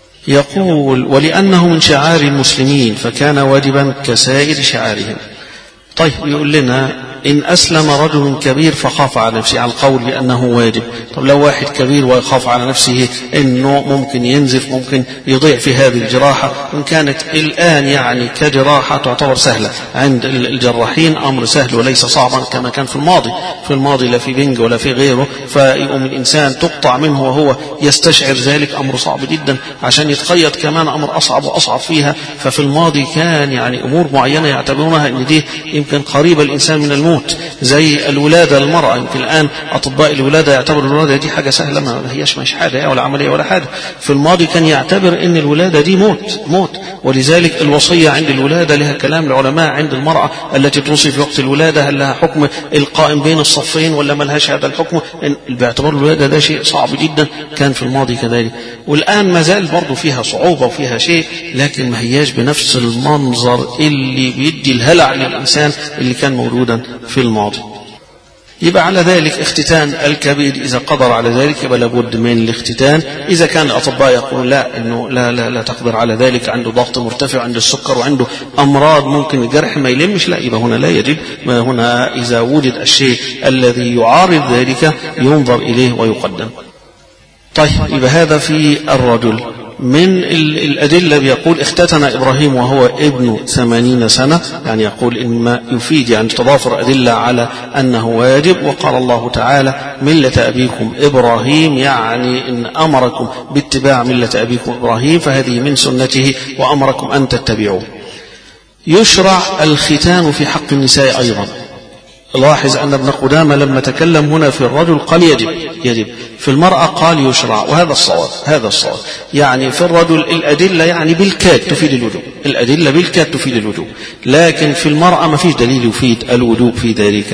يقول: ولأنه من شعار المسلمين فكان واجبا كسائر شعارهم. طيب يقول لنا إن أسلم رجل كبير فخاف على نفسه، على القول بأنه واجب. طب لو واحد كبير ويخاف على نفسه إنه ممكن ينزف، ممكن يضيع في هذه الجراحة، إن كانت الآن يعني كجراحة تعتبر سهلة عند الجراحين، أمر سهل وليس صعبا كما كان في الماضي. في الماضي لا في بنج ولا في غيره، فيقوم الإنسان تقطع منه وهو يستشعر ذلك، أمر صعب جدا. عشان يتقيد كمان أمر أصعب وأصعب فيها. ففي الماضي كان يعني أمور معينة يعتبرونها إن دي يمكن قريب الإنسان من الموت، زي الولادة المرأة. يمكن الآن أطباء الولادة يعتبر الولادة دي حاجة سهلة، ما هيش مش حاجة ولا عملية ولا حاجة. في الماضي كان يعتبر إن الولادة دي موت موت ولذلك الوصية عند الولادة لها كلام العلماء عند المرأة التي توصي في وقت الولادة، هل لها حكم القائم بين الصفين ولا ما لهاش هذا الحكم؟ باعتبار الولادة ده شيء صعب جدا كان في الماضي كذلك، والآن ما زال برضو فيها صعوبة وفيها شيء، لكن ما هياش بنفس المنظر اللي بيدي الهلع للإنسان اللي كان موجودا في الماضي. يبقى على ذلك اختتان الكبير إذا قدر على ذلك يبقى لابد من الاختتان. إذا كان الأطباء يقولون لا إنه لا لا لا تقدر على ذلك، عنده ضغط مرتفع، عنده السكر وعنده أمراض ممكن الجرح ما يلمش، لا يبقى هنا لا يجب. هنا إذا وجد الشيء الذي يعارض ذلك ينظر إليه ويقدم. طيب يبقى هذا في الرجل. من الأدلة بيقول اختتن إبراهيم وهو ابن ثمانين سنة، يعني يقول إن ما يفيد يعني تضافر أدلة على أنه واجب. وقال الله تعالى ملة أبيكم إبراهيم، يعني إن أمركم باتباع ملة أبيكم إبراهيم فهذه من سنته وأمركم أن تتبعوه. يشرع الختان في حق النساء أيضا. لاحظ أن ابن قدامة لما تكلم هنا في الرجل قال يجب يجب في المرأة قال يشرع، وهذا الصواب هذا الصواب يعني في الرجل الأدلة يعني بالكاد تفيد الوجوب، الأدلة بالكاد تفيد الوجوب، لكن في المرأة ما فيش دليل يفيد الوجوب في ذلك.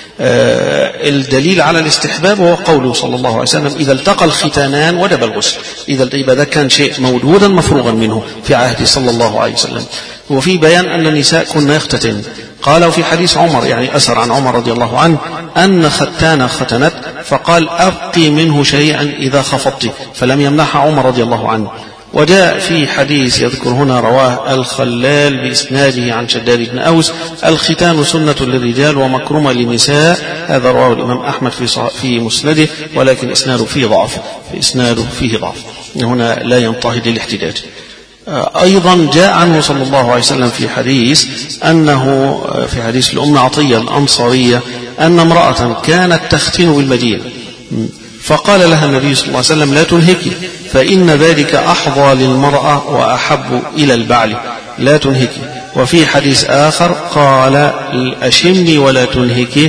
آه الدليل على الاستحباب هو قوله صلى الله عليه وسلم إذا التقى الختانان وجب الغسل، إذا ده كان شيء موجودا مفروغا منه في عهد صلى الله عليه وسلم. وفي بيان أن النساء كنا يختتن. قالوا في حديث عمر يعني أثر عن عمر رضي الله عنه أن ختان ختنت فقال أبقي منه شيئا إذا خفضت، فلم يمنعها عمر رضي الله عنه. وجاء في حديث يذكر هنا رواه الخلال بإسناده عن شداد بن أوس الختان سنة للرجال ومكرمة للنساء، هذا رواه الإمام أحمد في في مسنده، ولكن إسناده فيه ضعف في إسناده فيه ضعف هنا لا ينتهي للاحتجاج. أيضا جاء عنه صلى الله عليه وسلم في حديث أنه في حديث الأم عطية الأنصارية أن امرأة كانت تختن بالمدينة فقال لها النبي صلى الله عليه وسلم لا تنهكي فإن ذلك أحظى للمرأة وأحب إلى البعل، لا تنهكي. وفي حديث آخر قال أشمي ولا تنهكي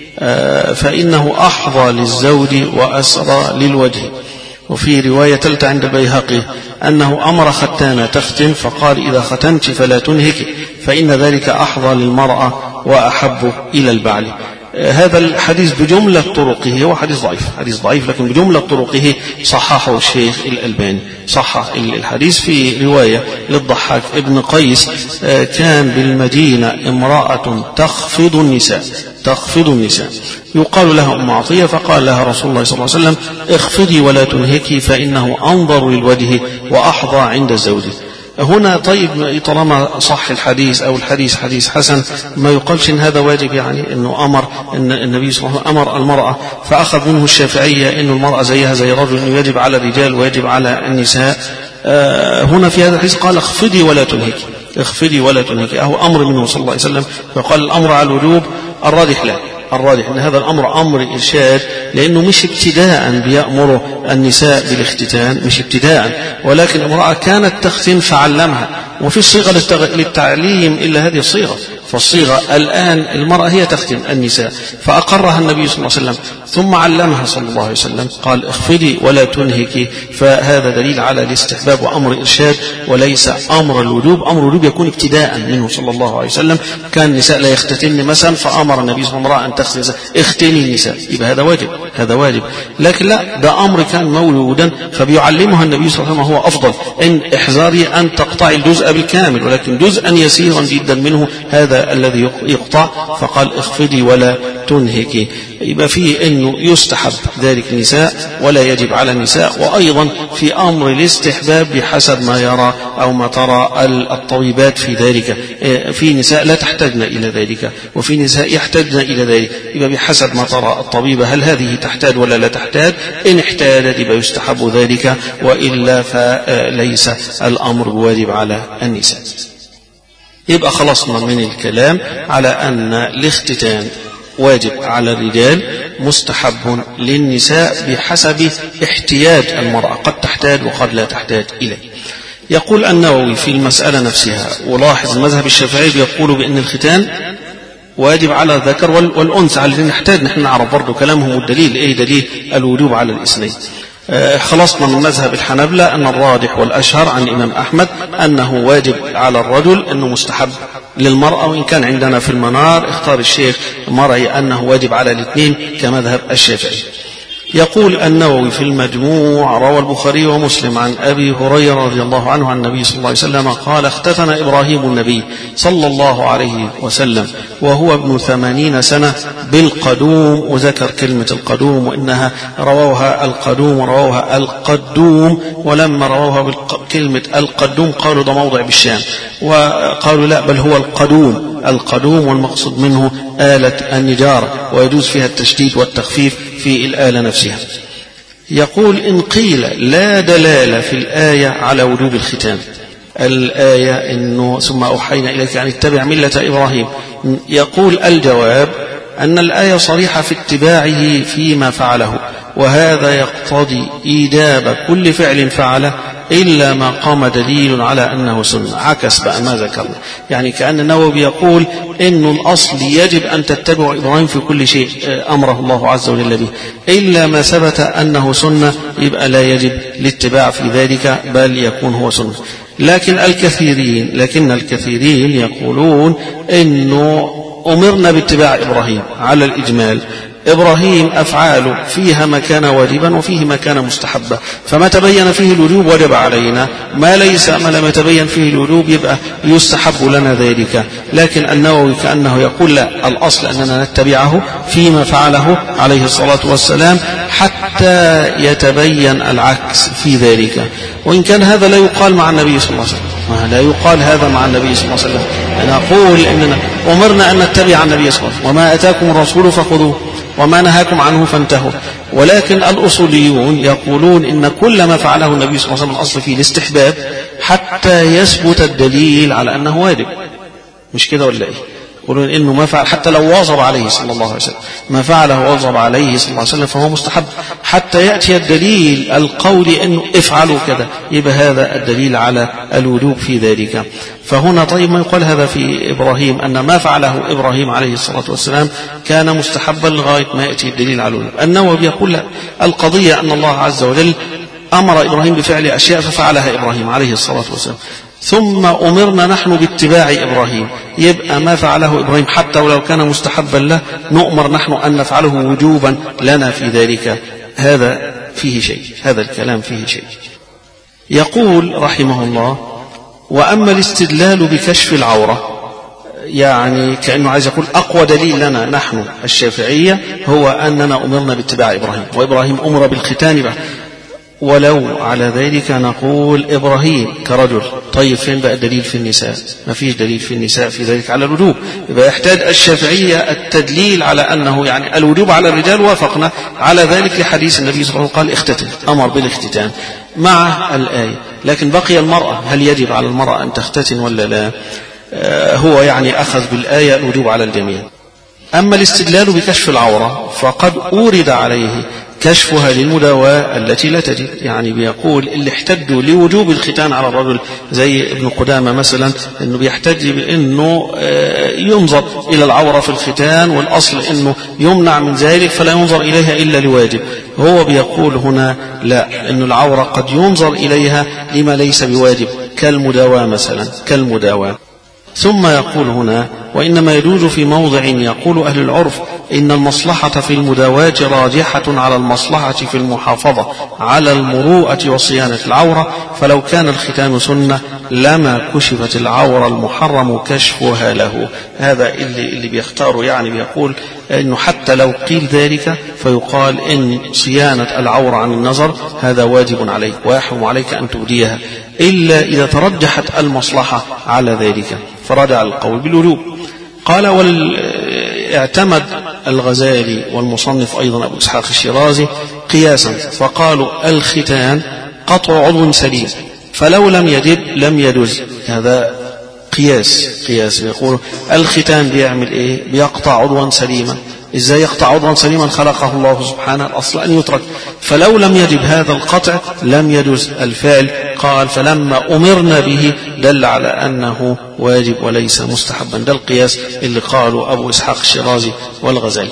فإنه أحظى للزوج وأسرى للوجه. وفي رواية ثالثة عند البيهقي أنه أمر ختانة تختن فقال إذا ختنت فلا تنهكي فإن ذلك أحظى للمرأة وأحب إلى البعل. هذا الحديث بجملة طرقه هو حديث ضعيف حديث ضعيف لكن بجملة طرقه صححه الشيخ الألباني، صحح الحديث. في رواية للضحاك ابن قيس كان بالمدينة امرأة تخفض النساء تخفض النساء يقال لها أم عطية فقال لها رسول الله صلى الله عليه وسلم اخفضي ولا تنهكي فإنه أنظر للوجه وأحظى عند الزوج. هنا طيب طالما صح الحديث أو الحديث حديث حسن ما يقالش إن هذا واجب، يعني إنه أمر إن النبي صلى الله عليه وسلم أمر المرأة فأخذ منه الشافعية إنه المرأة زيها زي الرجل إنه يجب على الرجال ويجب على النساء. آه هنا في هذا الحديث قال اخفضي ولا تنهكي اخفضي ولا تنهكي، أهو أمر منه صلى الله عليه وسلم. فقال الأمر على الوجوب الراجح لا الراجح أن هذا الأمر أمر إرشاد، لأنه مش ابتداء بيأمر النساء بالاختتان مش ابتداء، ولكن امرأة كانت تختن فعلمها، وفي صيغة للتعليم إلا هذه الصيغة، فالصيغة الآن المرأة هي تختن النساء فأقرها النبي صلى الله عليه وسلم ثم علمها صلى الله عليه وسلم قال اخفضي ولا تنهكي، فهذا دليل على الاستحباب وأمر إرشاد وليس أمر الوجوب. أمر الوجوب يكون ابتداء منه صلى الله عليه وسلم، كان النساء لا يختتن مثلا فأمر النبي صلى الله عليه وسلم أن تختن اختني النساء، يبقى هذا واجب هذا واجب. لكن لا، ده أمر كان مولودا فبيعلمها النبي صلى الله عليه وسلم هو أفضل، إن احذري أن تقطعي الجزء بالكامل ولكن جزءا يسيرا جدا منه هذا الذي يقطع، فقال اخفضي ولا تنهكي. يبقى فيه أنه يستحب ذلك النساء ولا يجب على النساء، وأيضا في أمر الاستحباب بحسب ما يرى أو ما ترى الطبيبات في ذلك. في نساء لا تحتاجن إلى ذلك وفي نساء يحتاجن إلى ذلك، يبقى بحسب ما ترى الطبيبة هل هذه تحتاج ولا لا تحتاج. إن احتاجت يبقى يستحب ذلك، وإلا فليس الأمر بواجب على النساء. يبقى خلصنا من الكلام على أن الاختتان واجب على الرجال مستحب للنساء بحسب احتياج المرأة، قد تحتاج وقد لا تحتاج إليه. يقول النووي في المسألة نفسها، ولاحظ المذهب الشافعي يقول بأن الختان واجب على الذكر والأنثى، على نحتاج نحن نعرف برضو كلامهم والدليل إيه دليل الوجوب على الاثنين. خلصنا من مذهب الحنبلة أن الراجح والأشهر عن الإمام أحمد أنه واجب على الرجل، أنه مستحب للمرأة، وإن كان عندنا في المنار اختار الشيخ مرعي أنه واجب على الاثنين كمذهب الشافعي. يقول النووي في المجموع روى البخاري ومسلم عن أبي هريرة رضي الله عنه عن النبي صلى الله عليه وسلم قال اختتن إبراهيم النبي صلى الله عليه وسلم وهو ابن ثمانين سنة بالقدوم، وذكر كلمة القدوم وإنها رووها القدوم ورووها القدوم، ولما رووها بكلمة القدوم قالوا ده موضع بالشام، وقالوا لا بل هو القدوم القدوم والمقصود منه آلة النجارة، ويجوز فيها التشديد والتخفيف في الآلة نفسها. يقول إن قيل لا دلالة في الآية على وجوب الختان، الآية إنه ثم أوحينا إليك أن اتبع ملة إبراهيم، يقول الجواب أن الآية صريحة في اتباعه فيما فعله، وهذا يقتضي إيجاب كل فعل فعله إلا ما قام دليل على أنه سنة. عكس بقى ما ذكرنا، يعني كأن النووي يقول إنه الأصل يجب أن تتبع إبراهيم في كل شيء أمره الله عز وجل به، إلا ما ثبت أنه سنة يبقى لا يجب الاتباع في ذلك بل يكون هو سنة. لكن الكثيرين لكن الكثيرين يقولون إنه أمرنا باتباع إبراهيم على الإجمال. إبراهيم أفعاله فيها ما كان واجبا وفيه ما كان مستحبا، فما تبين فيه الوجوب وجب علينا، ما ليس ما لم يتبين فيه الوجوب يبقى يستحب لنا ذلك. لكن النووي كأنه يقول لا، الأصل أننا نتبعه فيما فعله عليه الصلاة والسلام حتى يتبين العكس في ذلك. وإن كان هذا لا يقال مع النبي صلى الله عليه وسلم، لا يقال هذا مع النبي صلى الله عليه وسلم. نقول إننا أمرنا أن نتبع النبي صلى الله عليه وسلم، وما أتاكم الرسول فخذوه وما نهاكم عنه فانتهوا. ولكن الأصوليون يقولون إن كل ما فعله النبي صلى الله عليه وسلم الأصل فيه الاستحباب حتى يثبت الدليل على أنه واجب، مش كده ولا إيه؟ يقولون إنه ما فعل حتى لو واظب عليه صلى الله عليه وسلم، ما فعله واظب عليه صلى الله عليه وسلم فهو مستحب حتى يأتي الدليل القولي إنه افعلوا كذا، يبقى هذا الدليل على الوجوب في ذلك. فهنا طيب ما يقال هذا في إبراهيم أن ما فعله إبراهيم عليه الصلاة والسلام كان مستحبا لغاية ما يأتي الدليل على الوجوب. النووي يقول لا، القضية أن الله عز وجل أمر إبراهيم بفعل أشياء ففعلها إبراهيم عليه الصلاة والسلام، ثم أمرنا نحن باتباع إبراهيم، يبقى ما فعله إبراهيم حتى ولو كان مستحبا له نؤمر نحن أن نفعله وجوبا لنا في ذلك. هذا فيه شيء، هذا الكلام فيه شيء. يقول رحمه الله: وأما الاستدلال بكشف العورة، يعني كأنه عايز يقول أقوى دليل لنا نحن الشافعية هو أننا أمرنا باتباع إبراهيم، وإبراهيم أمر بالختان به. ولو على ذلك نقول إبراهيم كرجل، طيب فين بقى الدليل في النساء؟ ما فيش دليل في النساء في ذلك على الوجوب، يبقى يحتاج الشافعية التدليل على أنه يعني الوجوب على الرجال، وافقنا على ذلك لحديث النبي صلى الله عليه وسلم قال اختتن، أمر بالاختتان مع الآية. لكن بقي المرأة، هل يجب على المرأة أن تختتن ولا لا؟ آه هو يعني أخذ بالآية الوجوب على الجميع. أما الاستدلال بكشف العورة فقد أورد عليه كشفها للمداواة التي لا تجب، يعني بيقول اللي احتجوا لوجوب الختان على الرجل زي ابن قدامة مثلا، انه بيحتج بانه ينظر الى العورة في الختان، والاصل انه يمنع من ذلك فلا ينظر اليها الا لواجب. هو بيقول هنا لا، ان العورة قد ينظر اليها لما ليس بواجب كالمداواة مثلا، كالمداواة. ثم يقول هنا: وإنما يجوز في موضع يقول أهل العرف إن المصلحة في المداواة راجحة على المصلحة في المحافظة على المروءة وصيانة العورة، فلو كان الختان سنة لما كشفت العورة المحرم كشفها له. هذا اللي, اللي بيختاره، يعني بيقول إنه حتى لو قيل ذلك فيقال إن صيانة العورة عن النظر هذا واجب عليك ويحرم عليك أن تبديها إلا إذا ترجحت المصلحة على ذلك، فرجع القول بالوجوب. قال: واعتمد الغزالي والمصنف أيضا أبو إسحاق الشيرازي قياسا، فقالوا الختان قطع عضو سليم، فلو لم يجب لم يجوز. هذا قياس قياس بيقولوا الختان بيعمل إيه؟ بيقطع عضوا سليما. إزاي يقطع عضوا سليما خلقه الله سبحانه؟ الأصل أن يترك، فلو لم يجب هذا القطع لم يجوز الفعل. قال: فلما أمرنا به دل على أنه واجب وليس مستحبا. ده القياس اللي قالوا أبو إسحاق الشيرازي والغزالي.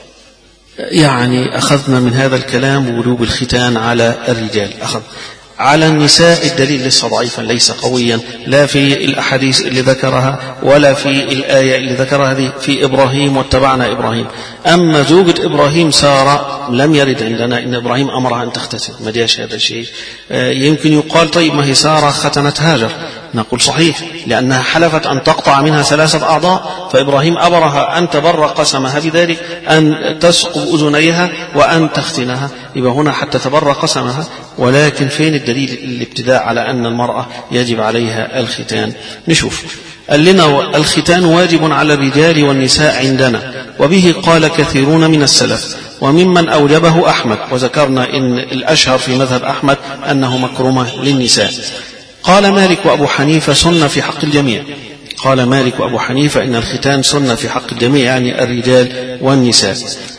يعني أخذنا من هذا الكلام وجوب الختان على الرجال. أخذ على النساء الدليل ليس ضعيفا ليس قويا، لا في الأحاديث اللي ذكرها ولا في الآية اللي ذكرها هذه في إبراهيم واتبعنا إبراهيم. أما زوجة إبراهيم سارة لم يرد عندنا إن إبراهيم أمرها أن تختتن، ما جاش هذا الشيء. يمكن يقال طيب ما هي سارة ختنت هاجر، نقول صحيح لأنها حلفت أن تقطع منها ثلاثة أعضاء، فإبراهيم أمرها أن تبر قسمها بذلك أن تسقب أذنيها وأن تختنها، يبقى هنا حتى تبر قسمها. ولكن فين الدليل الابتداء على أن المرأة يجب عليها الختان؟ نشوف. قال لنا: الختان واجب على الرجال والنساء عندنا، وبه قال كثيرون من السلف، وممن أوجبه أحمد، وذكرنا إن الأشهر في مذهب أحمد أنه مكرمة للنساء. قال مالك وأبو حنيفة سنة في حق الجميع. قال مالك وأبو حنيفة إن الختان سنة في حق الجميع، يعني الرجال والنساء.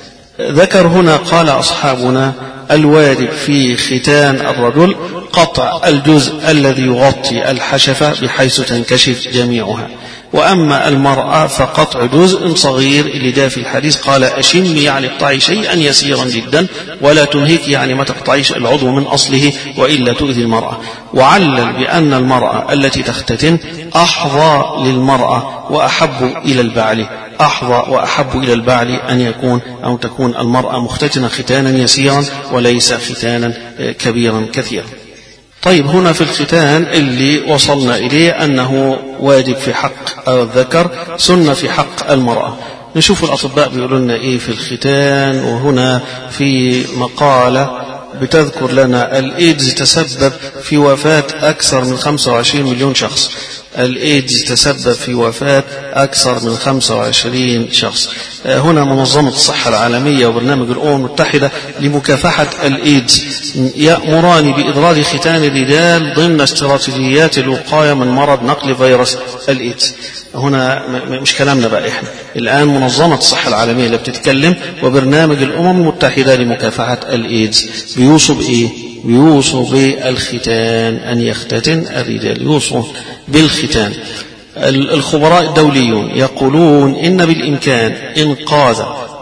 ذكر هنا قال أصحابنا الواجب في ختان الرجل قطع الجزء الذي يغطي الحشفة بحيث تنكشف جميعها، وأما المرأة فقطع جزء صغير اللي جاء في الحديث قال أشم، يعني اقطعي شيئا يسيرا جدا ولا تنهك، يعني ما تقطعيش العضو من أصله وإلا تؤذي المرأة. وعلل بأن المرأة التي تختتن أحظى للمرأة وأحب إلى البعل، أحظى وأحب إلى البعل أن يكون أو تكون المرأة مختتنة ختانا يسيرا وليس ختانا كبيرا كثيرا. طيب، هنا في الختان اللي وصلنا إليه أنه واجب في حق الذكر، سنة في حق المرأة. نشوف الأطباء بيقولوا لنا إيه في الختان. وهنا في مقالة بتذكر لنا الإيدز تسبب في وفاة أكثر من خمسة وعشرين مليون شخص. الإيدز تسبب في وفاة أكثر من خمسة وعشرين شخص. هنا منظمة الصحة العالمية وبرنامج الأمم المتحدة لمكافحة الإيدز يأمران بإدراج ختان الرجال ضمن استراتيجيات الوقاية من مرض نقل فيروس الإيدز. هنا مش كلامنا بقى إحنا، الآن منظمة الصحة العالمية اللي بتتكلم وبرنامج الأمم المتحدة لمكافحة الإيدز بيوصوا بإيه؟ بيوصوا بالختان، أن يختتن الرجال، يوصوا بالختان. الخبراء الدوليون يقولون إن بالإمكان إنقاذ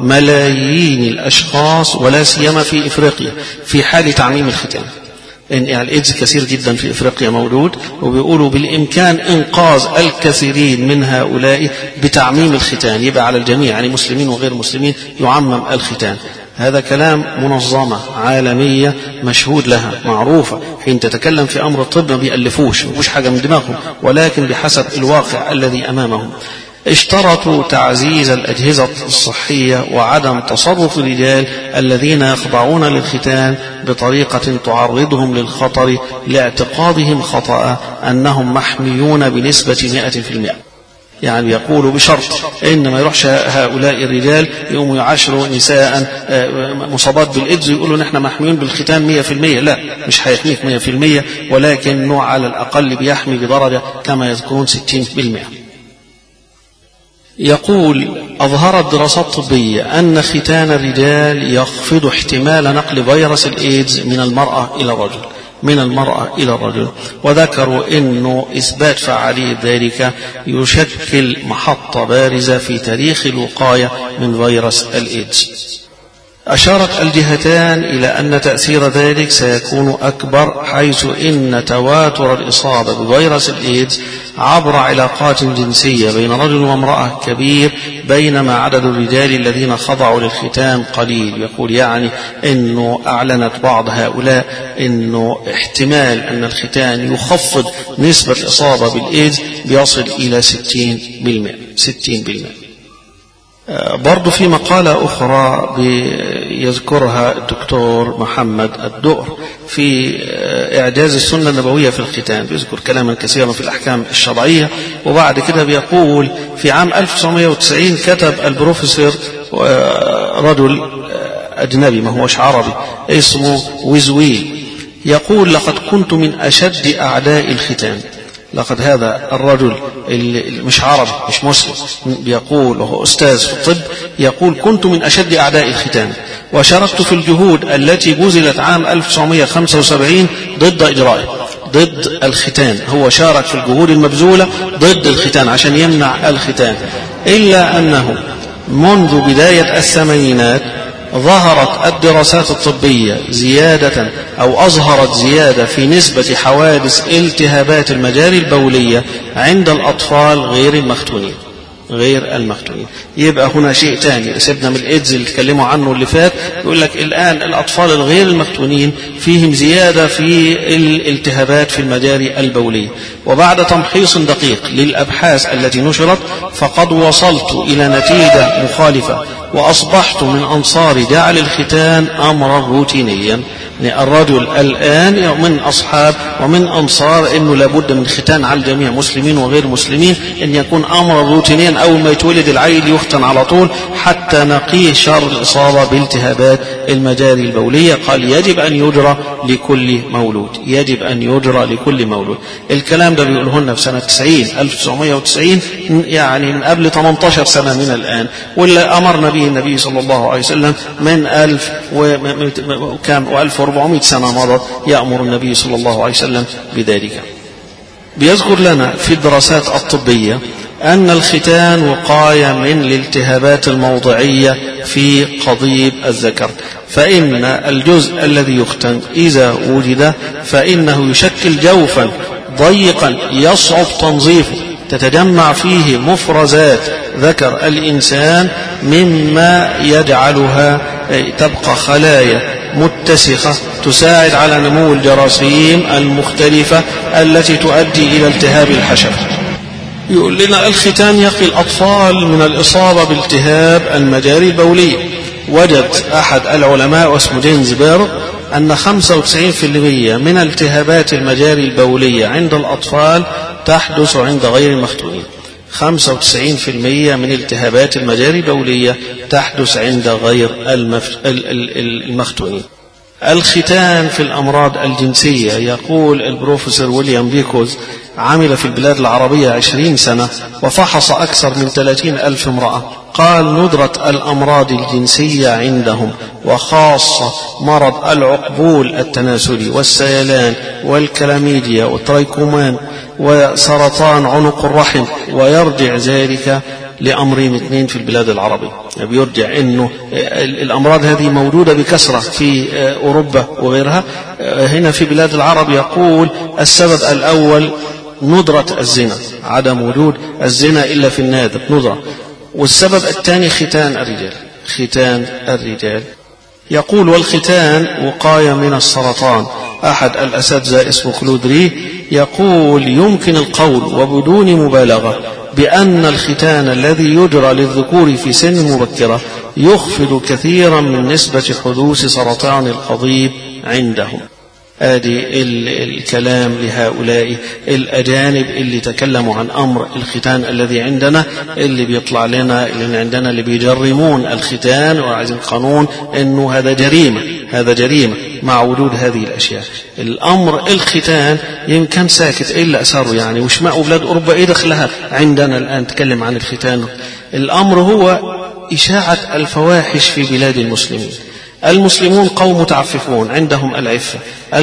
ملايين الأشخاص ولا سيما في إفريقيا في حال تعميم الختان. إن يعني الإيدز كثير جدا في إفريقيا موجود، وبيقولوا بالإمكان إنقاذ الكثيرين من هؤلاء بتعميم الختان، يبقى على الجميع يعني مسلمين وغير مسلمين يعمم الختان. هذا كلام منظمة عالمية مشهود لها معروفة، حين تتكلم في أمر الطب ما بيألفوش مش حاجة من دماغهم، ولكن بحسب الواقع الذي أمامهم. اشترطوا تعزيز الأجهزة الصحية وعدم تصرف الرجال الذين يخضعون للختان بطريقة تعرضهم للخطر لاعتقادهم خطأ أنهم محميون بنسبة مئة في المئة. يعني يقولوا بشرط إن ما يروحش هؤلاء الرجال يقوموا يعاشروا نساء مصابات بالإيدز يقولوا نحن محميون بالختان مئة في المئة. لا، مش هيحميك مئة في المئة، ولكن نوع على الأقل بيحمي بدرجة كما يذكرون ستين بالمئة. يقول أظهرت دراسات طبية أن ختان الرجال يخفض احتمال نقل فيروس الإيدز من المرأة إلى الرجل من المرأة إلى الرجل، وذكروا أنه إثبات فعالية ذلك يشكل محطة بارزة في تاريخ الوقاية من فيروس الإيدز. أشارت الجهتان إلى أن تأثير ذلك سيكون أكبر، حيث إن تواتر الإصابة بفيروس الإيدز عبر علاقات جنسية بين رجل وامرأة كبير، بينما عدد الرجال الذين خضعوا للختان قليل. يقول يعني أنه أعلنت بعض هؤلاء أنه احتمال أن الختان يخفض نسبة الإصابة بالإيدز بيصل إلى ستين بالمئة ستين بالمئة. برضو في مقالة أخرى يذكرها الدكتور محمد الدؤر في إعجاز السنة النبوية في الختان، بيذكر كلاما كثيرا في الأحكام الشرعية. وبعد كده بيقول في عام ألف وتسعمائة وتسعين كتب البروفيسور رجل أجنبي ما هوش عربي اسمه ويزويل، يقول لقد كنت من أشد أعداء الختان. لقد هذا الرجل مش عربي مش مسلم، بيقول وهو أستاذ في الطب، يقول كنت من أشد أعداء الختان، وشاركت في الجهود التي بذلت عام ألف وتسعمائة وخمسة وسبعين ضد إجرائه ضد الختان. هو شارك في الجهود المبذولة ضد الختان عشان يمنع الختان، إلا أنه منذ بداية الثمانينات ظهرت الدراسات الطبية زيادة أو أظهرت زيادة في نسبة حوادث التهابات المجاري البولية عند الأطفال غير المختونين غير المختونين. يبقى هنا شيء تاني، سيبنا من الإيدز اللي تكلموا عنه اللي فات، يقول لك الآن الأطفال الغير المختونين فيهم زيادة في الالتهابات في المجاري البولية. وبعد تمحيص دقيق للأبحاث التي نشرت فقد وصلت إلى نتيجة مخالفة، وأصبحت من أنصار جعل الختان أمرا روتينيا يعني الرجل الآن من أصحاب ومن أنصار أنه لابد من ختان على الجميع مسلمين وغير مسلمين، أن يكون أمر روتينيا أول ما يتولد العيل يختن على طول حتى نقيه شر الإصابة بالتهابات المجاري البولية. قال يجب أن يجرى لكل مولود، يجب أن يجرى لكل مولود. الكلام ده بيقوله لنا في سنة تسعين ألف وتسعمائة وتسعين، يعني من قبل ثمانية عشر سنة من الآن، واللي أمرنا به النبي صلى الله عليه وسلم من ألف وكام وألف وأربعمائة سنة مضت يأمر النبي صلى الله عليه وسلم بذلك. بيذكر لنا في الدراسات الطبية أن الختان وقاية من الالتهابات الموضعية في قضيب الذكر، فإن الجزء الذي يختن إذا وجد فإنه يشكل جوفا ضيقا يصعب تنظيفه، تتجمع فيه مفرزات ذكر الإنسان مما يجعلها تبقى خلايا متسخة تساعد على نمو الجراثيم المختلفة التي تؤدي إلى التهاب الحشف. يقول لنا الختان يقي الأطفال من الإصابة بالتهاب المجاري البولية. وجد أحد العلماء واسمه جيمس بيرغ أن خمسة وتسعين بالمئة من التهابات المجاري البولية عند الأطفال تحدث عند غير المختونين. خمسة وتسعين بالمئة من التهابات المجاري البولية تحدث عند غير المختونين. الختان في الأمراض الجنسية، يقول البروفيسور ويليام بيكوز عمل في البلاد العربية عشرين سنة وفحص أكثر من ثلاثين ألف امرأة. قال ندرة الأمراض الجنسية عندهم وخاصة مرض العقبول التناسلي والسيلان والكلاميديا والتريكومان وسرطان عنق الرحم، ويرجع ذلك لأمرين اثنين في البلاد العربية. بيرجع أنه الأمراض هذه موجودة بكثرة في أوروبا وغيرها. هنا في بلاد العرب يقول السبب الأول ندرة الزنا، عدم وجود الزنا إلا في النادر ندرة. والسبب الثاني ختان الرجال، ختان الرجال. يقول والختان وقاية من السرطان. أحد الأساتذة اسمه كلودري يقول يمكن القول وبدون مبالغة بأن الختان الذي يجرى للذكور في سن مبكرة يخفض كثيرا من نسبة حدوث سرطان القضيب عندهم. آدي الكلام لهؤلاء الأجانب اللي تكلموا عن أمر الختان الذي عندنا، اللي بيطلع لنا اللي عندنا اللي بيجرمون الختان وعايزين قانون إنه هذا جريمة، هذا جريمة مع وجود هذه الأشياء. الأمر الختان يمكن ساكت إلا أثاره، يعني وش ما بلاد أوروبا إيه دخلها عندنا الآن تكلم عن الختان. الأمر هو إشاعة الفواحش في بلاد المسلمين. المسلمون قوم متعففون عندهم العفة،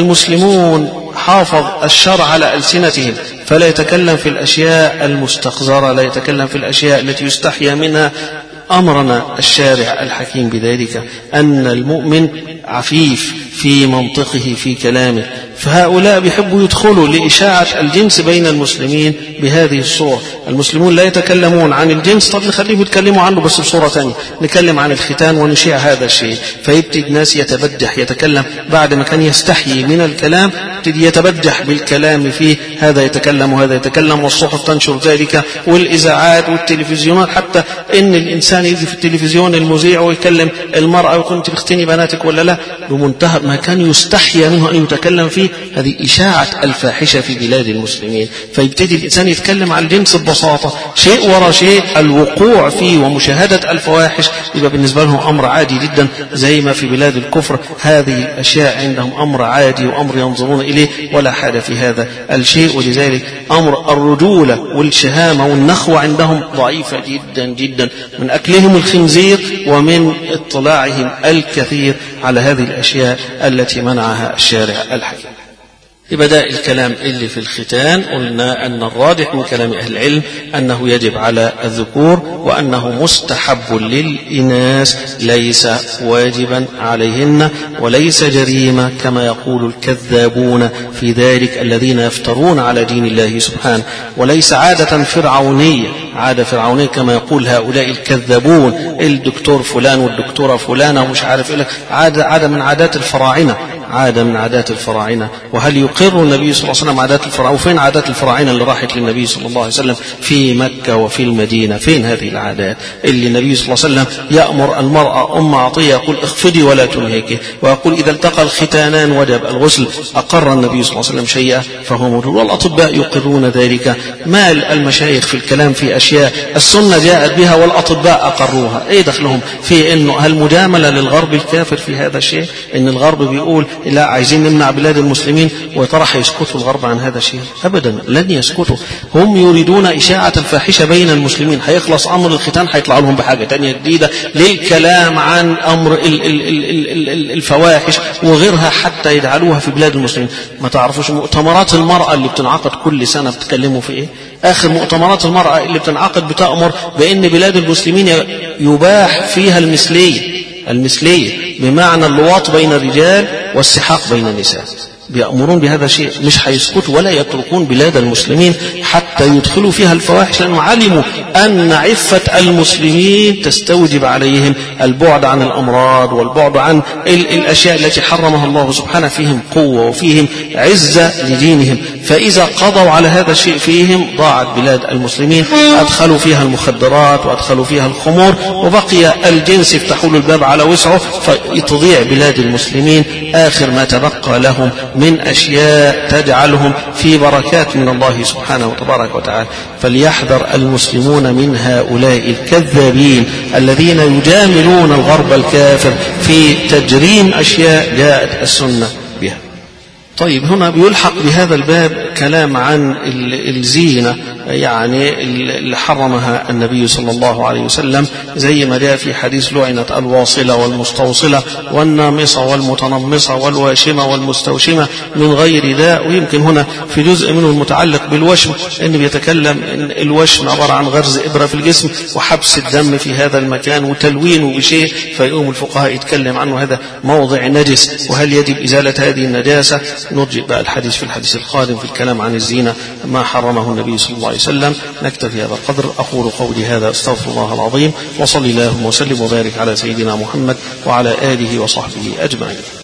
المسلمون حافظ الشرع على ألسنتهم فلا يتكلم في الأشياء المستقذرة، لا يتكلم في الأشياء التي يستحيا منها. أمرنا الشارع الحكيم بذلك أن المؤمن عفيف في منطقه في كلامه، فهؤلاء بيحبوا يدخلوا لإشاعة الجنس بين المسلمين بهذه الصورة. المسلمون لا يتكلمون عن الجنس، طب نخليهم يتكلموا عنه بس بصورة ثانية، نتكلم عن الختان ونشيع هذا الشيء. فيبتدي الناس يتبجح يتكلم بعد ما كان يستحيي من الكلام، يبتدي يتبجح بالكلام فيه، هذا يتكلم وهذا يتكلم، والصحف تنشر ذلك والإذاعات والتلفزيونات، حتى إن الإنسان يجي في التلفزيون المذيع ويكلم المرأة ويقول أنت بتختني بناتك ولا لا، بمنتهى ما كان يستحيا منه أن يتكلم فيه. هذه إشاعة الفاحشة في بلاد المسلمين. فيبتدي الإنسان يتكلم عن الجنس ببساطة شيء وراء شيء، الوقوع فيه ومشاهدة الفواحش يبقى بالنسبة لهم أمر عادي جدا، زي ما في بلاد الكفر هذه الأشياء عندهم أمر عادي وأمر ينظرون إليه ولا حاجة في هذا الشيء. ولذلك أمر الرجولة والشهامة والنخوة عندهم ضعيفة جدا جدا، من أكلهم الخنزير ومن اطلاعهم الكثير على هذه الأشياء التي منعها الشارع الحكيم. بدأ الكلام اللي في الختان قلنا أن الراجح من كلام أهل العلم أنه يجب على الذكور، وأنه مستحب للإناث ليس واجبا عليهن، وليس جريمة كما يقول الكذابون في ذلك الذين يفترون على دين الله سبحانه، وليس عادة فرعونية، عادة فرعونية كما يقول هؤلاء الكذابون الدكتور فلان والدكتورة فلانة ومش عارف إيه، عادة, عادة من عادات الفراعنة عادة من عادات الفراعنة؟ وهل يقر النبي صلى الله عليه وسلم عادات الفراعنة؟ وفين عادات الفراعنة اللي راحت للنبي صلى الله عليه وسلم في مكة وفي المدينة؟ فين هذه العادات اللي النبي صلى الله عليه وسلم يأمر المرأة أم عطية يقول اخفضي ولا تنهكي، ويقول إذا التقى الختانان وجب الغسل؟ أقر النبي صلى الله عليه وسلم شيئا فهو موجود، والأطباء يقرون ذلك. ما المشايخ في الكلام في أشياء السنة جاءت بها والأطباء أقروها، إيه دخلهم في إنه هل مجاملة للغرب الكافر في هذا الشيء؟ إن الغرب بيقول لا عايزين نمنع بلاد المسلمين، وترى يسكتوا الغرب عن هذا الشيء؟ أبدا لن يسكتوا. هم يريدون إشاعة الفاحشة بين المسلمين. هيخلص أمر الختان هيطلع لهم بحاجة تانية جديدة للكلام عن أمر الفواحش وغيرها حتى يجعلوها في بلاد المسلمين. ما تعرفوش مؤتمرات المرأة اللي بتنعقد كل سنة بتكلموا في إيه؟ آخر مؤتمرات المرأة اللي بتنعقد بتأمر بأن بلاد المسلمين يباح فيها المثلية، المثلية بمعنى اللواط بين الرجال والسحاق بين النساء. بيأمرون بهذا الشيء، مش هيسكتوا ولا يتركون بلاد المسلمين حتى يدخلوا فيها الفواحش، لأنهم علموا أن عفة المسلمين تستوجب عليهم البعد عن الأمراض والبعد عن الأشياء التي حرمها الله سبحانه. فيهم قوة وفيهم عزة لدينهم، فإذا قضوا على هذا الشيء فيهم ضاعت بلاد المسلمين. أدخلوا فيها المخدرات وأدخلوا فيها الخمور، وبقي الجنس يفتحوا له الباب على وسعه فتضيع بلاد المسلمين آخر ما تبقى لهم من أشياء تجعلهم في بركات من الله سبحانه وتبارك وتعالى. فليحذر المسلمون من هؤلاء الكذابين الذين يجاملون الغرب الكافر في تجريم أشياء جاءت السنة بها. طيب هنا بيلحق بهذا الباب كلام عن الزينة، يعني اللي حرمها النبي صلى الله عليه وسلم، زي ما جاء في حديث لعنت الواصلة والمستوصلة والنامصة والمتنمصة والواشمة والمستوشمة من غير داء. ويمكن هنا في جزء منه المتعلق بالوشم إن بيتكلم إن الوشم عبارة عن غرز إبرة في الجسم وحبس الدم في هذا المكان وتلوينه بشيء، فيقوم الفقهاء يتكلم عنه هذا موضع نجس، وهل يجب إزالة هذه النجاسة؟ نرجع بقى الحديث في الحديث القادم في الكلام عن الزينة ما حرمه النبي صلى الله عليه وسلم. نكتفي هذا القدر. أقول قولي هذا أستغفر الله العظيم، وصلي اللهم وسلم وبارك على سيدنا محمد وعلى آله وصحبه أجمعين.